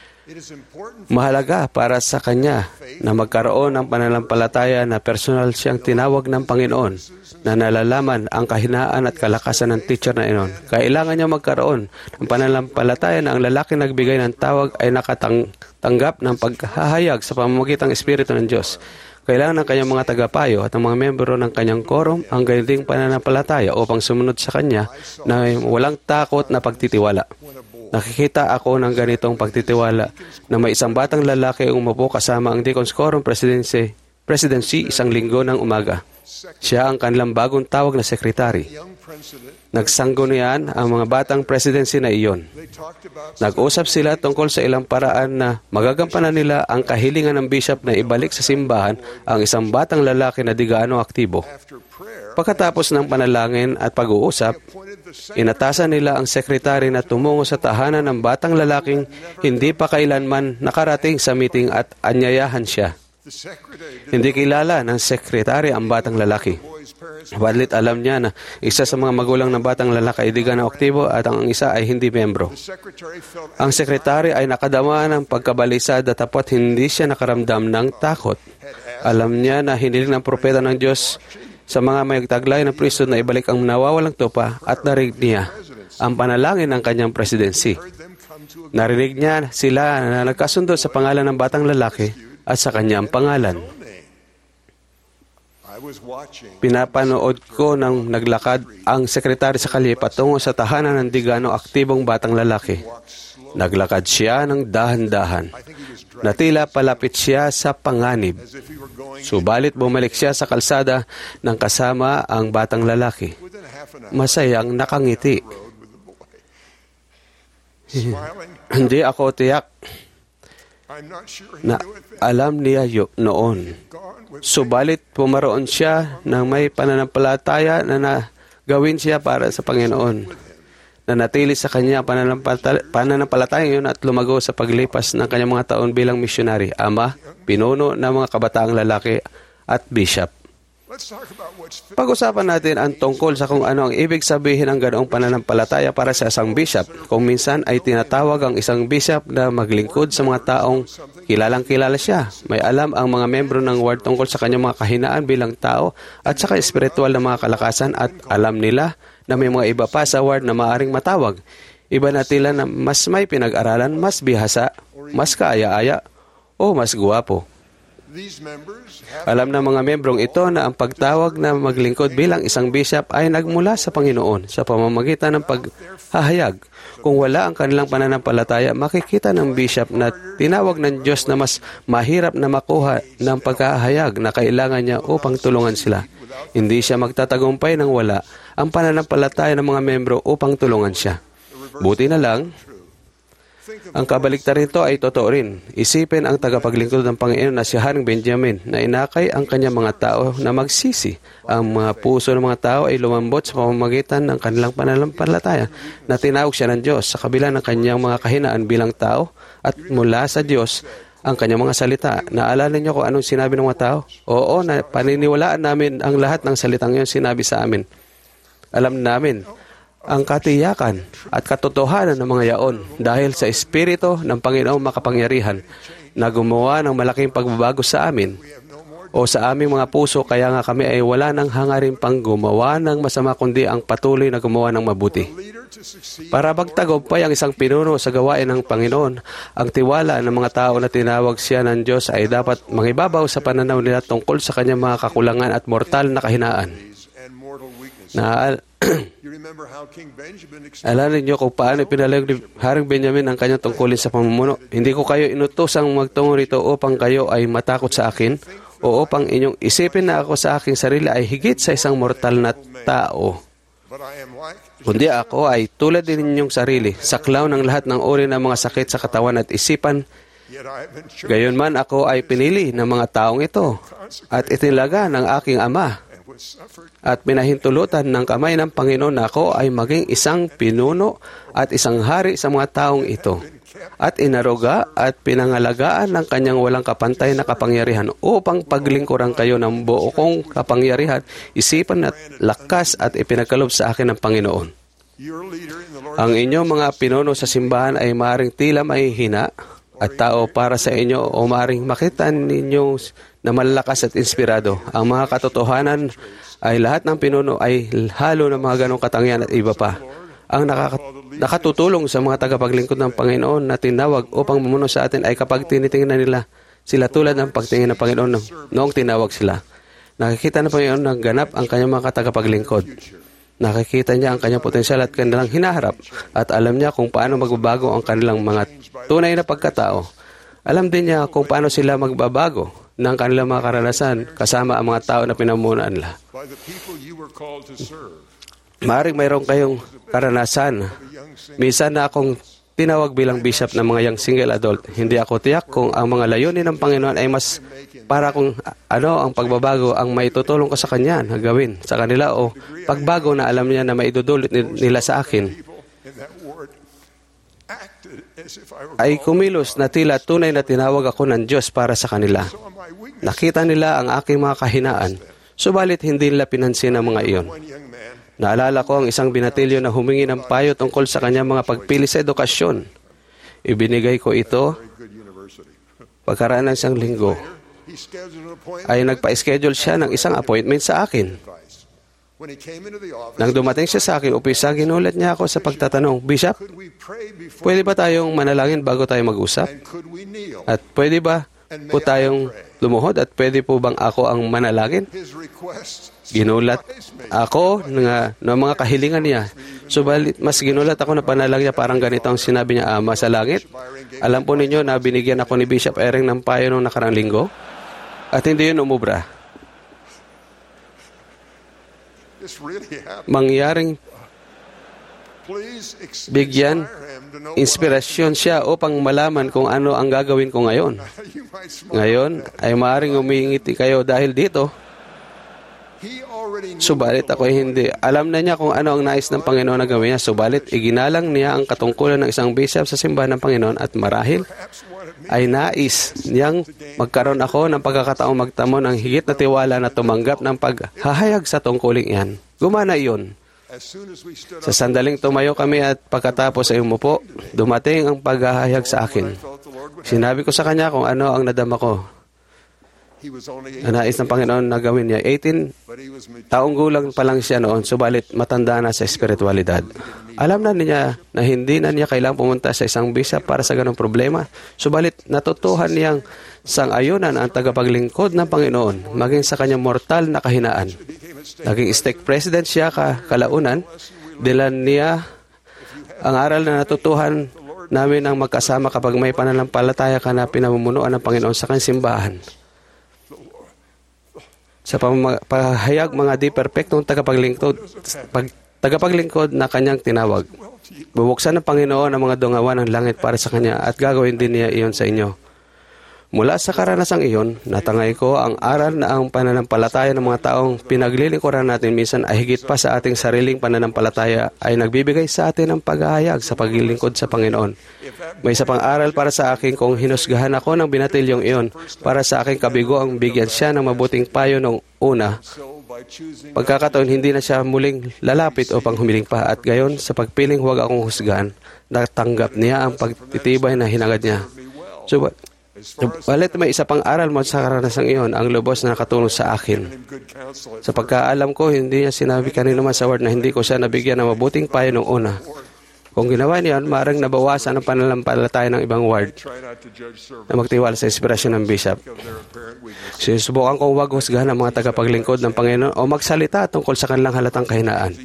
Mahalaga para sa kanya na magkaroon ng pananampalataya na personal siyang tinawag ng Panginoon na nalalaman ang kahinaan at kalakasan ng teacher na iyon. Kailangan niya magkaroon ng pananampalataya na ang lalaki nagbigay ng tawag ay nakatanggap ng paghahayag sa pamamagitan ng Espiritu ng Diyos. Kailangan ng kanyang mga tagapayo at ang mga membro ng kanyang quorum ang ganitong pananampalataya upang sumunod sa kanya na walang takot na pagtitiwala. Nakikita ako ng ganitong pagtitiwala na may isang batang lalaki umupo kasama ang Deacons Quorum Presidency isang linggo ng umaga. Siya ang kanilang bagong tawag na sekretary. Nagsanggunian ang mga batang presidency na iyon. Nag-usap sila tungkol sa ilang paraan na magagampanan nila ang kahilingan ng bishop na ibalik sa simbahan ang isang batang lalaki na di gaano aktibo. Pagkatapos ng panalangin at pag-uusap, inatasan nila ang sekretary na tumungo sa tahanan ng batang lalaking hindi pa kailanman nakarating sa meeting at anyayahan siya. Hindi kilala ng sekretary ang batang lalaki. Balit alam niya na isa sa mga magulang ng batang lalaki ay di gaano aktibo at ang isa ay hindi membro. Ang sekretary ay nakadama ng pagkabalisad at tapos hindi siya nakaramdam ng takot. Alam niya na hiniling ng propeta ng Diyos sa mga may taglay ng priesthood na ibalik ang nawawalang tupa at narinig niya ang panalangin ng kanyang presidency. Narinig niya sila na nagkasundo sa pangalan ng batang lalaki at sa kanyang pangalan. Pinapanood ko nang naglakad ang sekretary sa kalye patungo sa tahanan ng di gaano aktibong batang lalaki. Naglakad siya ng dahan-dahan. Natila palapit siya sa panganib. Subalit bumalik siya sa kalsada ng kasama ang batang lalaki. Masayang nakangiti. Hindi ako tiyak na alam niya noon. Subalit pumaroon siya ng may pananampalataya na gawin siya para sa Panginoon. Nanatili sa kanya pananampalataya yun at lumago sa paglipas ng kanyang mga taon bilang missionary, ama, pinuno ng mga kabataang lalaki at bishop. Pag-usapan natin ang tungkol sa kung ano ang ibig sabihin ng ganoong pananampalataya para sa isang bishop. Kung minsan ay tinatawag ang isang bishop na maglingkod sa mga taong kilalang-kilala siya. May alam ang mga membro ng ward tungkol sa kanyang mga kahinaan bilang tao at saka espiritual na mga kalakasan at alam nila na may mga iba pa sa ward na maaring matawag. Iba na tila na mas may pinag-aralan, mas bihasa, mas kaaya-aya, o mas guwapo. Alam ng mga membrong ito na ang pagtawag na maglingkod bilang isang bishop ay nagmula sa Panginoon sa pamamagitan ng paghahayag. Kung wala ang kanilang pananampalataya, makikita ng bishop na tinawag ng Diyos na mas mahirap na makuha ng pagkahayag na kailangan niya upang tulungan sila. Hindi siya magtatagumpay nang wala ang pananampalataya ng mga membro upang tulungan siya. Buti na lang, ang kabaliktaran nito ay totoo rin. Isipin ang tagapaglingkod ng Panginoon na si Haring Benjamin na inakay ang kanyang mga tao na magsisi. Ang mga puso ng mga tao ay lumambot sa pamamagitan ng kanilang pananampalataya na tinawag siya ng Diyos sa kabila ng kanyang mga kahinaan bilang tao at mula sa Diyos ang kanyang mga salita. Naalala niyo kung anong sinabi ng mga tao? Oo, na paniniwalaan namin ang lahat ng salitang yun sinabi sa amin. Alam namin ang katiyakan at katotohanan ng mga yaon dahil sa Espiritu ng Panginoong makapangyarihan na gumawa ng malaking pagbabago sa amin. o sa aming mga puso, kaya nga kami ay wala ng hangarin pang gumawa ng masama kundi ang patuloy na gumawa ng mabuti. Para magtagumpay ang isang pinuno sa gawain ng Panginoon, ang tiwala ng mga tao na tinawag siya ng Diyos ay dapat mangibabaw sa pananaw nila tungkol sa kanyang mga kakulangan at mortal na kahinaan. Alanin niyo kung paano ipinalayag ni Haring Benjamin ang kanyang tungkulin sa pamumuno. Hindi ko kayo inutosang magtungo rito upang kayo ay matakot sa akin o upang inyong isipin na ako sa aking sarili ay higit sa isang mortal na tao. Kundi ako ay tulad din ninyong sarili, saklaw ng lahat ng uri ng mga sakit sa katawan at isipan. Gayon man ako ay pinili ng mga taong ito at itinaga ng aking Ama at pinahintulutan ng kamay ng Panginoon na ako ay maging isang pinuno at isang hari sa mga taong ito at inaruga at pinangalagaan ng kanyang walang kapantay na kapangyarihan upang paglingkuran kayo ng buo kong kapangyarihan, isipan at lakas at ipinagkalob sa akin ng Panginoon. Ang inyong mga pinuno sa simbahan ay maaaring tila mahihina at tao para sa inyo o maaaring makita ninyo na malalakas at inspirado. Ang mga katotohanan ay lahat ng pinuno ay halo ng mga ganong katangian at iba pa. Ang nakatutulong sa mga tagapaglingkod ng Panginoon na tinawag upang mumuno sa atin ay kapag tinitingnan nila sila tulad ng pagtingin ng Panginoon noong tinawag sila. Nakikita ng Panginoon na ganap ang kanyang mga tagapaglingkod. Nakikita niya ang kanyang potensyal at kanilang hinaharap at alam niya kung paano magbabago ang kanilang mga tunay na pagkatao. Alam din niya kung paano sila magbabago ng kanilang mga karanasan kasama ang mga tao na pinamunuan nila. Maaaring mayroon kayong karanasan. Minsan na akong tinawag bilang bishop ng mga young single adult. Hindi ako tiyak kung ang mga layunin ng Panginoon ay mas para kung ano ang pagbabago ang maitutulong ko sa Kanya na gawin sa kanila o pagbago na alam niya na maidudulot nila sa akin ay kumilos na tila tunay na tinawag ako ng Diyos para sa kanila. Nakita nila ang aking mga kahinaan, subalit hindi nila pinansin ang mga iyon. Naalala ko ang isang binatilyo na humingi ng payo tungkol sa kanyang mga pagpili sa edukasyon. Ibinigay ko ito pagkaraan ng isang linggo. Ay nagpa-schedule siya ng isang appointment sa akin. Nang dumating siya sa aking opisa, ginulat niya ako sa pagtatanong, Bishop, pwede ba tayong manalangin bago tayo mag-usap? At pwede ba po tayong lumuhod at pwede po bang ako ang manalangin? Ginulat ako ng mga kahilingan niya. Subalit mas ginulat ako na panalangin niya parang ganito ang sinabi niya, Ama sa langit. Alam po ninyo na binigyan ako ni Bishop Ering ng payo noong nakarang linggo at hindi yun umubra. Mangyaring bigyan inspirasyon siya upang malaman kung ano ang gagawin ko ngayon. Ngayon ay maaaring umingiti kayo dahil dito. Subalit ako hindi. Alam na niya kung ano ang nais ng Panginoon na gawin niya. Subalit iginalang niya ang katungkulan ng isang bishop sa simbahan ng Panginoon at marahil ay nais niyang magkaroon ako ng pagkakataong magtamo ng higit na tiwala na tumanggap ng paghahayag sa tungkuling iyan. Gumana iyon. Sa sandaling tumayo kami at pagkatapos ay umupo, dumating ang paghahayag sa akin. Sinabi ko sa kanya kung ano ang nadama ko. Nais ng Panginoon na gawin niya. 18 taong gulang pa lang siya noon, subalit matanda na sa espiritualidad. Alam na niya na hindi na niya kailangang pumunta sa isang bishop para sa ganong problema. Subalit natutuhan niyang sang-ayunan ang tagapaglingkod ng Panginoon, maging sa kanyang mortal na kahinaan. Naging stake president siya kalaunan, dilan niya ang aral na natutuhan namin ang magkasama kapag may pananampalataya ka na pinamumunuan ng Panginoon sa kanyang simbahan. Sa pahayag mga di perpektong tagapaglingkod na kanyang tinawag. Bubuksan ng Panginoon ang mga dungawan ng langit para sa kanya at gagawin din niya iyon sa inyo. Mula sa karanasang iyon, natangay ko ang aral na ang pananampalataya ng mga taong pinaglilingkuran natin minsan ay higit pa sa ating sariling pananampalataya ay nagbibigay sa atin ng paghahayag sa paglilingkod sa Panginoon. May isa pang aral para sa akin kung hinusgahan ako ng binatilyong iyon para sa aking kabigo ang bigyan siya ng mabuting payo nung una. Pagkakataon hindi na siya muling lalapit upang humiling pa at gayon sa pagpiling huwag akong husgahan. Natanggap niya ang pagtitibay na hinangad niya. Balit may isa pang aral mo sa karanasang iyon, ang lubos na nakatulong sa akin. Sa pagkaalam ko, hindi niya sinabi kanino man sa word na hindi ko siya nabigyan ng mabuting payo nung una. Kung ginawa niya, maaaring nabawasan ang pananampalataya ng ibang ward na magtiwala sa inspirasyon ng bishop. Sinusubukan kong wag husgahan ang mga tagapaglingkod ng Panginoon o magsalita tungkol sa kanilang halatang kahinaan.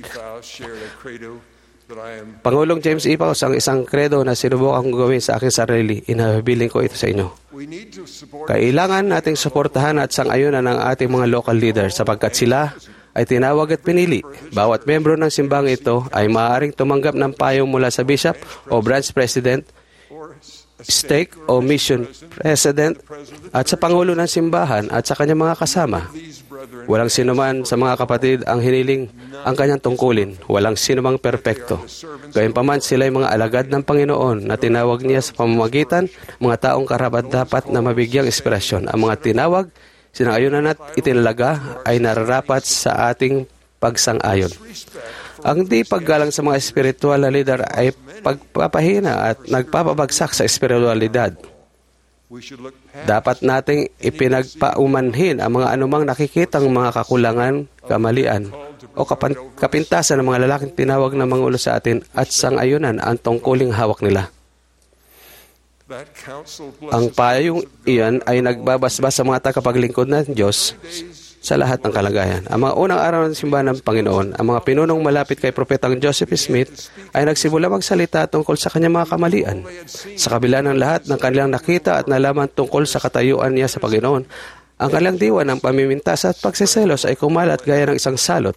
Pangulong James E. Paus ang isang kredo na sinubukan kong gawin sa aking sarili. Inahabiling ko ito sa inyo. Kailangan nating suportahan at sang-ayunan ang ating mga local leaders sapagkat sila ay tinawag at pinili. Bawat membro ng simbang ito ay maaaring tumanggap ng payo mula sa bishop o branch president, stake o mission president at sa pangulo ng simbahan at sa kanyang mga kasama. Walang sinuman sa mga kapatid ang hiniling ang kanyang tungkulin. Walang sinumang perpekto. Gayunpaman sila ay mga alagad ng Panginoon na tinawag niya sa pamamagitan mga taong karapat-dapat na mabigyang inspirasyon. Ang mga tinawag, sinang-ayunan at itinalaga ay nararapat sa ating pagsang-ayon. Ang di paggalang sa mga espiritual na leader ay pagpapahina at nagpapabagsak sa espiritualidad. Dapat nating ipinagpaumanhin ang mga anumang nakikitang mga kakulangan, kamalian, o kapintasan ng mga lalaking tinawag na mangulo sa atin at sang-ayunan ang tungkuling hawak nila. Ang payong iyan ay nagbabasbas sa mga tagapaglingkod ng Diyos sa lahat ng kalagayan. Ang mga unang araw ng simbahan ng Panginoon, ang mga pinunong malapit kay Propetang Joseph Smith ay nagsimula magsalita tungkol sa kanyang mga kamalian. Sa kabila ng lahat ng kanilang nakita at nalaman tungkol sa katayuan niya sa Panginoon, ang kanilang diwa ng pamimintas at pagseselos ay kumalat gaya ng isang salot.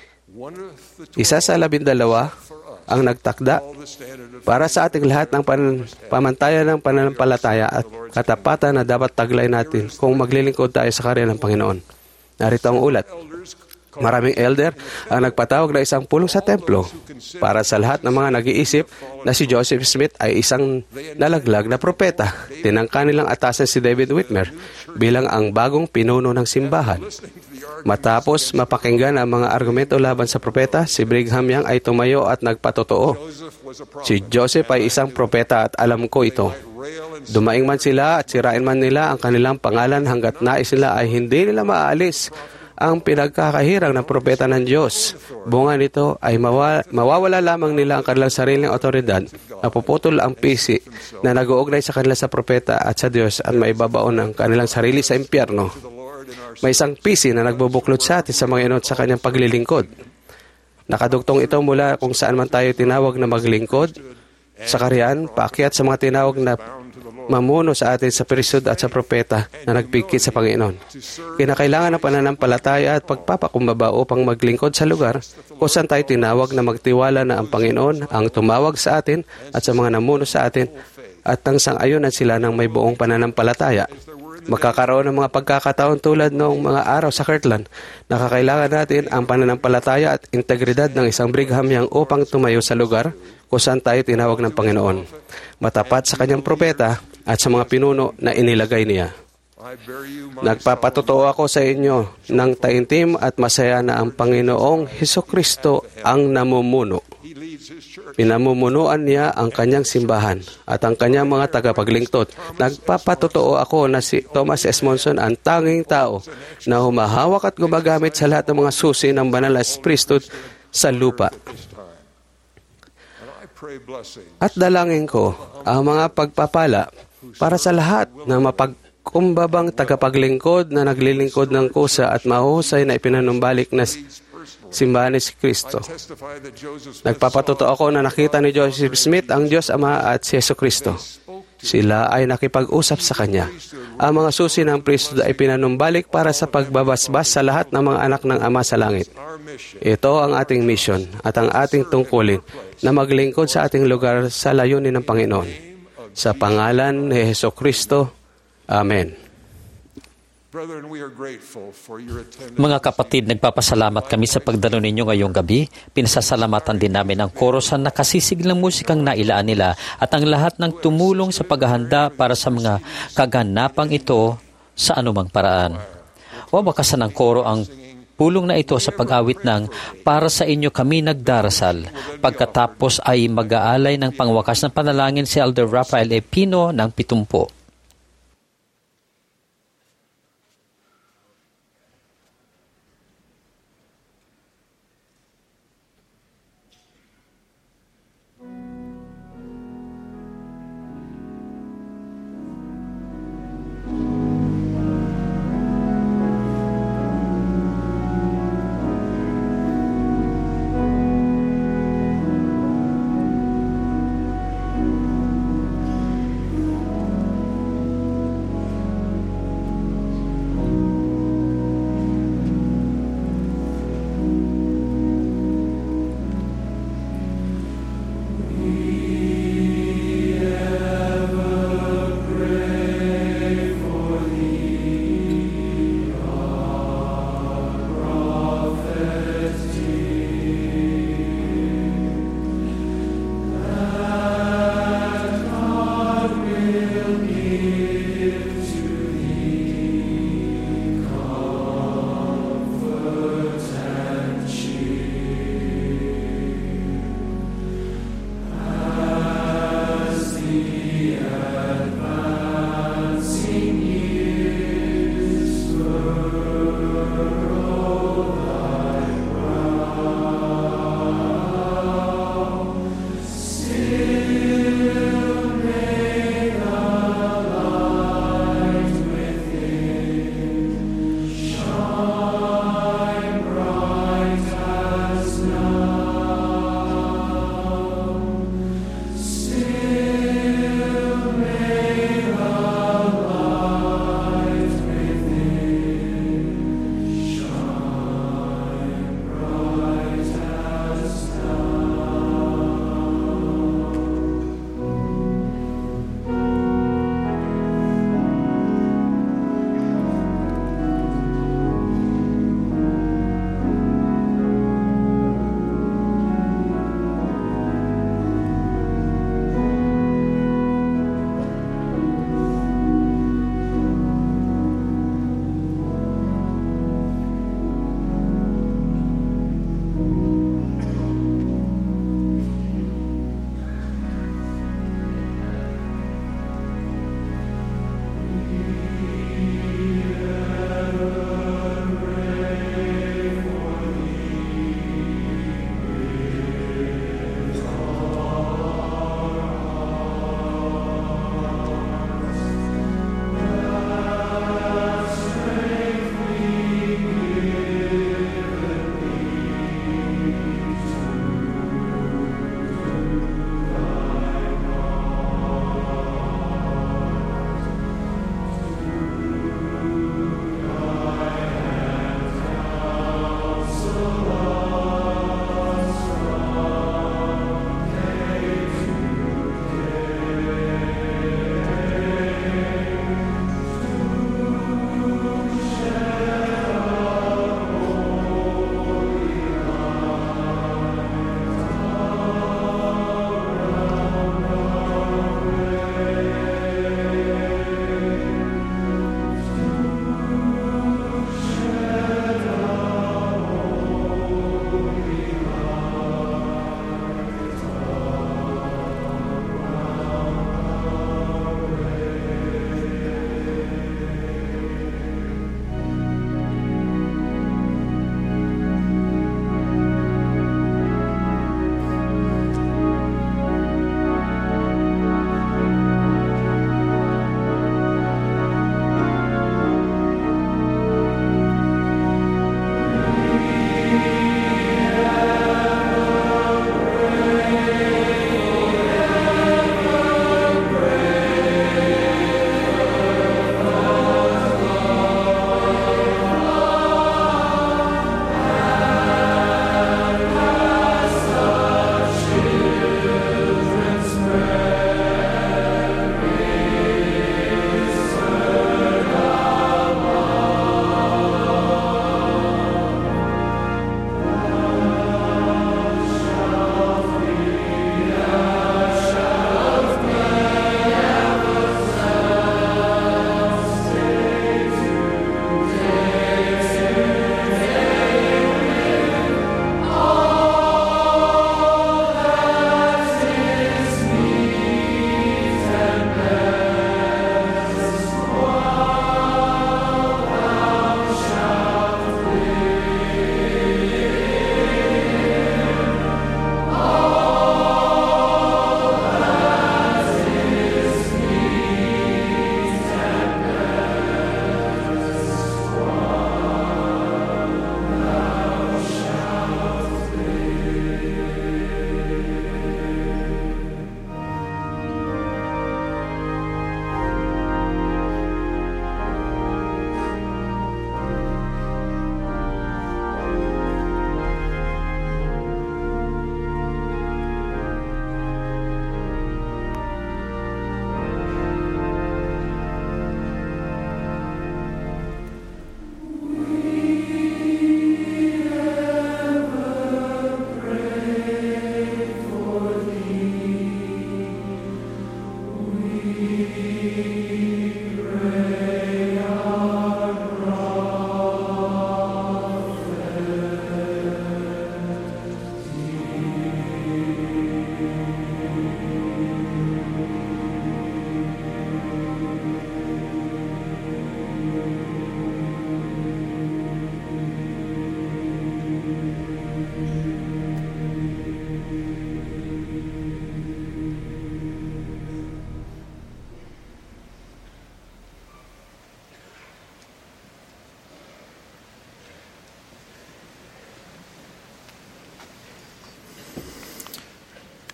Isa sa 12 ang nagtakda para sa ating lahat ng pamantayan ng pananampalataya at katapatan na dapat taglay natin kung maglilingkod tayo sa karya ng Panginoon. Narito ang ulat. Maraming elder ang nagpatawag na isang pulong sa templo para sa lahat ng mga nag-iisip na si Joseph Smith ay isang nalaglag na propeta. Tinangka nilang atasan si David Whitmer bilang ang bagong pinuno ng simbahan. Matapos mapakinggan ang mga argumento laban sa propeta, si Brigham Young ay tumayo at nagpatotoo. Si Joseph ay isang propeta at alam ko ito. Dumaing man sila at sirain man nila ang kanilang pangalan hanggat nais nila ay hindi nila maaalis ang pinagkakahirang ng propeta ng Diyos. Bunga nito ay mawawala lamang nila ang kanilang sariling otoridad, napuputol ang pisi na nag-uugnay sa kanila sa propeta at sa Diyos at maibabaon ang kanilang sarili sa impyerno. May isang pisi na nagbubuklod sa atin sa mga inot sa kanyang paglilingkod. Nakadugtong ito mula kung saan man tayo tinawag na maglingkod, sa karyaan, paakyat sa mga tinawag na mamuno sa atin sa priesthood at sa propeta na nagpigkit sa Panginoon. Kinakailangan ng pananampalataya at pagpapakumbaba upang maglingkod sa lugar kung saan tayo tinawag na magtiwala na ang Panginoon ang tumawag sa atin at sa mga namuno sa atin at nang sang-ayunan sila ng may buong pananampalataya. Magkakaroon ng mga pagkakataon tulad noong mga araw sa Kirtland na kakailangan natin ang pananampalataya at integridad ng isang Brigham Young upang tumayo sa lugar kung saan tayo tinawag ng Panginoon, matapat sa kanyang propeta at sa mga pinuno na inilagay niya. Nagpapatotoo ako sa inyo ng taimtim at masaya na ang Panginoong Hesukristo ang namumuno. Pinamumunuan niya ang kanyang simbahan at ang kanyang mga tagapaglingkod. Nagpapatotoo ako na si Thomas S. Monson ang tanging tao na humahawak at gumagamit sa lahat ng mga susi ng banal na priesthood sa lupa. At dalangin ko ang mga pagpapala para sa lahat ng mapagkumbabang tagapaglingkod na naglilingkod ng kusa at mahusay na ipinanumbalik na simbahan ni Kristo. Nagpapatotoo ako na nakita ni Joseph Smith ang Diyos Ama at si Jesucristo. Sila ay nakipag-usap sa Kanya. Ang mga susi ng priesthood ay pinanumbalik para sa pagbabasbas sa lahat ng mga anak ng Ama sa langit. Ito ang ating mission at ang ating tungkulin na maglingkod sa ating lugar sa layunin ng Panginoon. Sa pangalan ni Jesucristo. Amen. Mga kapatid, nagpapasalamat kami sa pagdalo ninyo ngayong gabi. Pinasasalamatan din namin ang korosan na kasisiglang musikang nailaan nila at ang lahat ng tumulong sa paghahanda para sa mga kaganapang ito sa anumang paraan. Wawakasan ng koro ang pulong na ito sa pag-awit ng Para sa inyo kami nagdarasal. Pagkatapos ay mag-aalay ng pangwakas na panalangin si Elder Rafael E. Pino ng 70.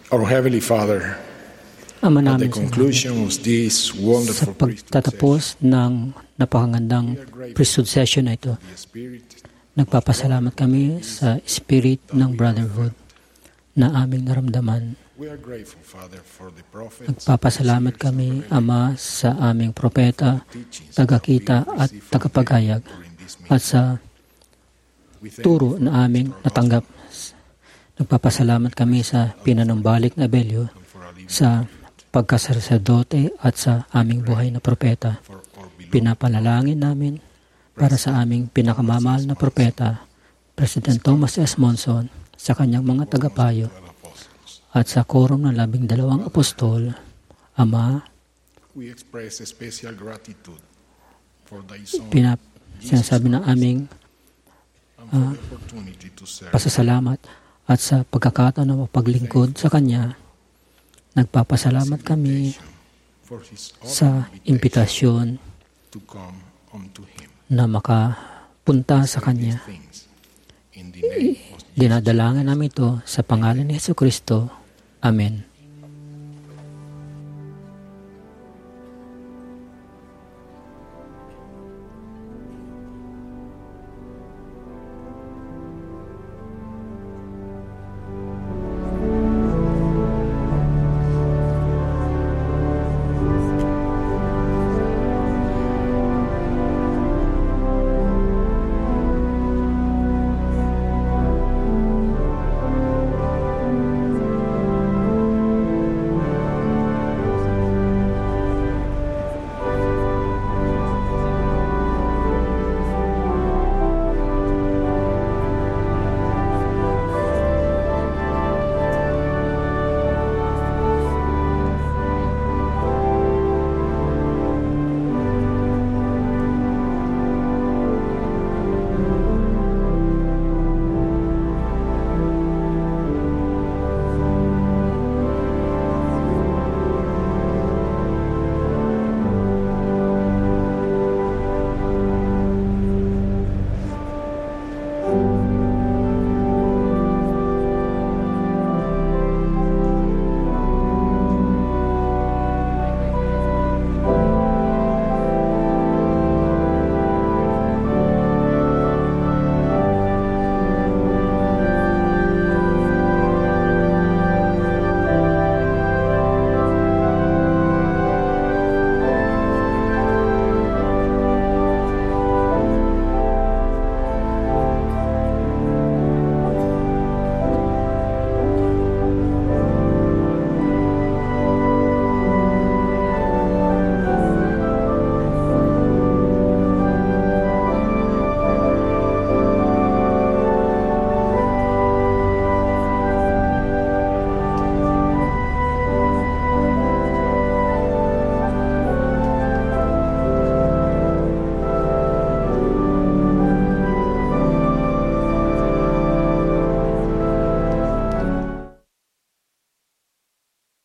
Our Heavenly Father, Ama at namin the sa conclusion of this sa wonderful priesthood pagtatapos ng napakagandang priesthood session na ito, Spirit, nagpapasalamat kami sa spirit ng brotherhood na aming naramdaman. we are grateful, Father, for the prophets, Nagpapasalamat kami, Ama, sa aming propeta, tagakita at tagapagayag at sa turo na aming natanggap. Nagpapasalamat kami sa pinanumbalik na Abelio, sa pagkasaserdote at sa aming buhay na propeta. Pinapanalangin namin para sa aming pinakamamahal na propeta, President Thomas S. Monson, sa kanyang mga tagapayo, at sa quorum ng 12 apostol. Ama, we express a special gratitude for thy Son sinasabi ng aming and for the opportunity to serve. pasasalamat at sa pagkakataon na mapaglingkod sa Kanya. Nagpapasalamat kami For his sa imbitasyon to come unto him. na makapunta sa Kanya. Things in the name of Dinadalangin namin ito sa pangalan ni Jesucristo. Amen.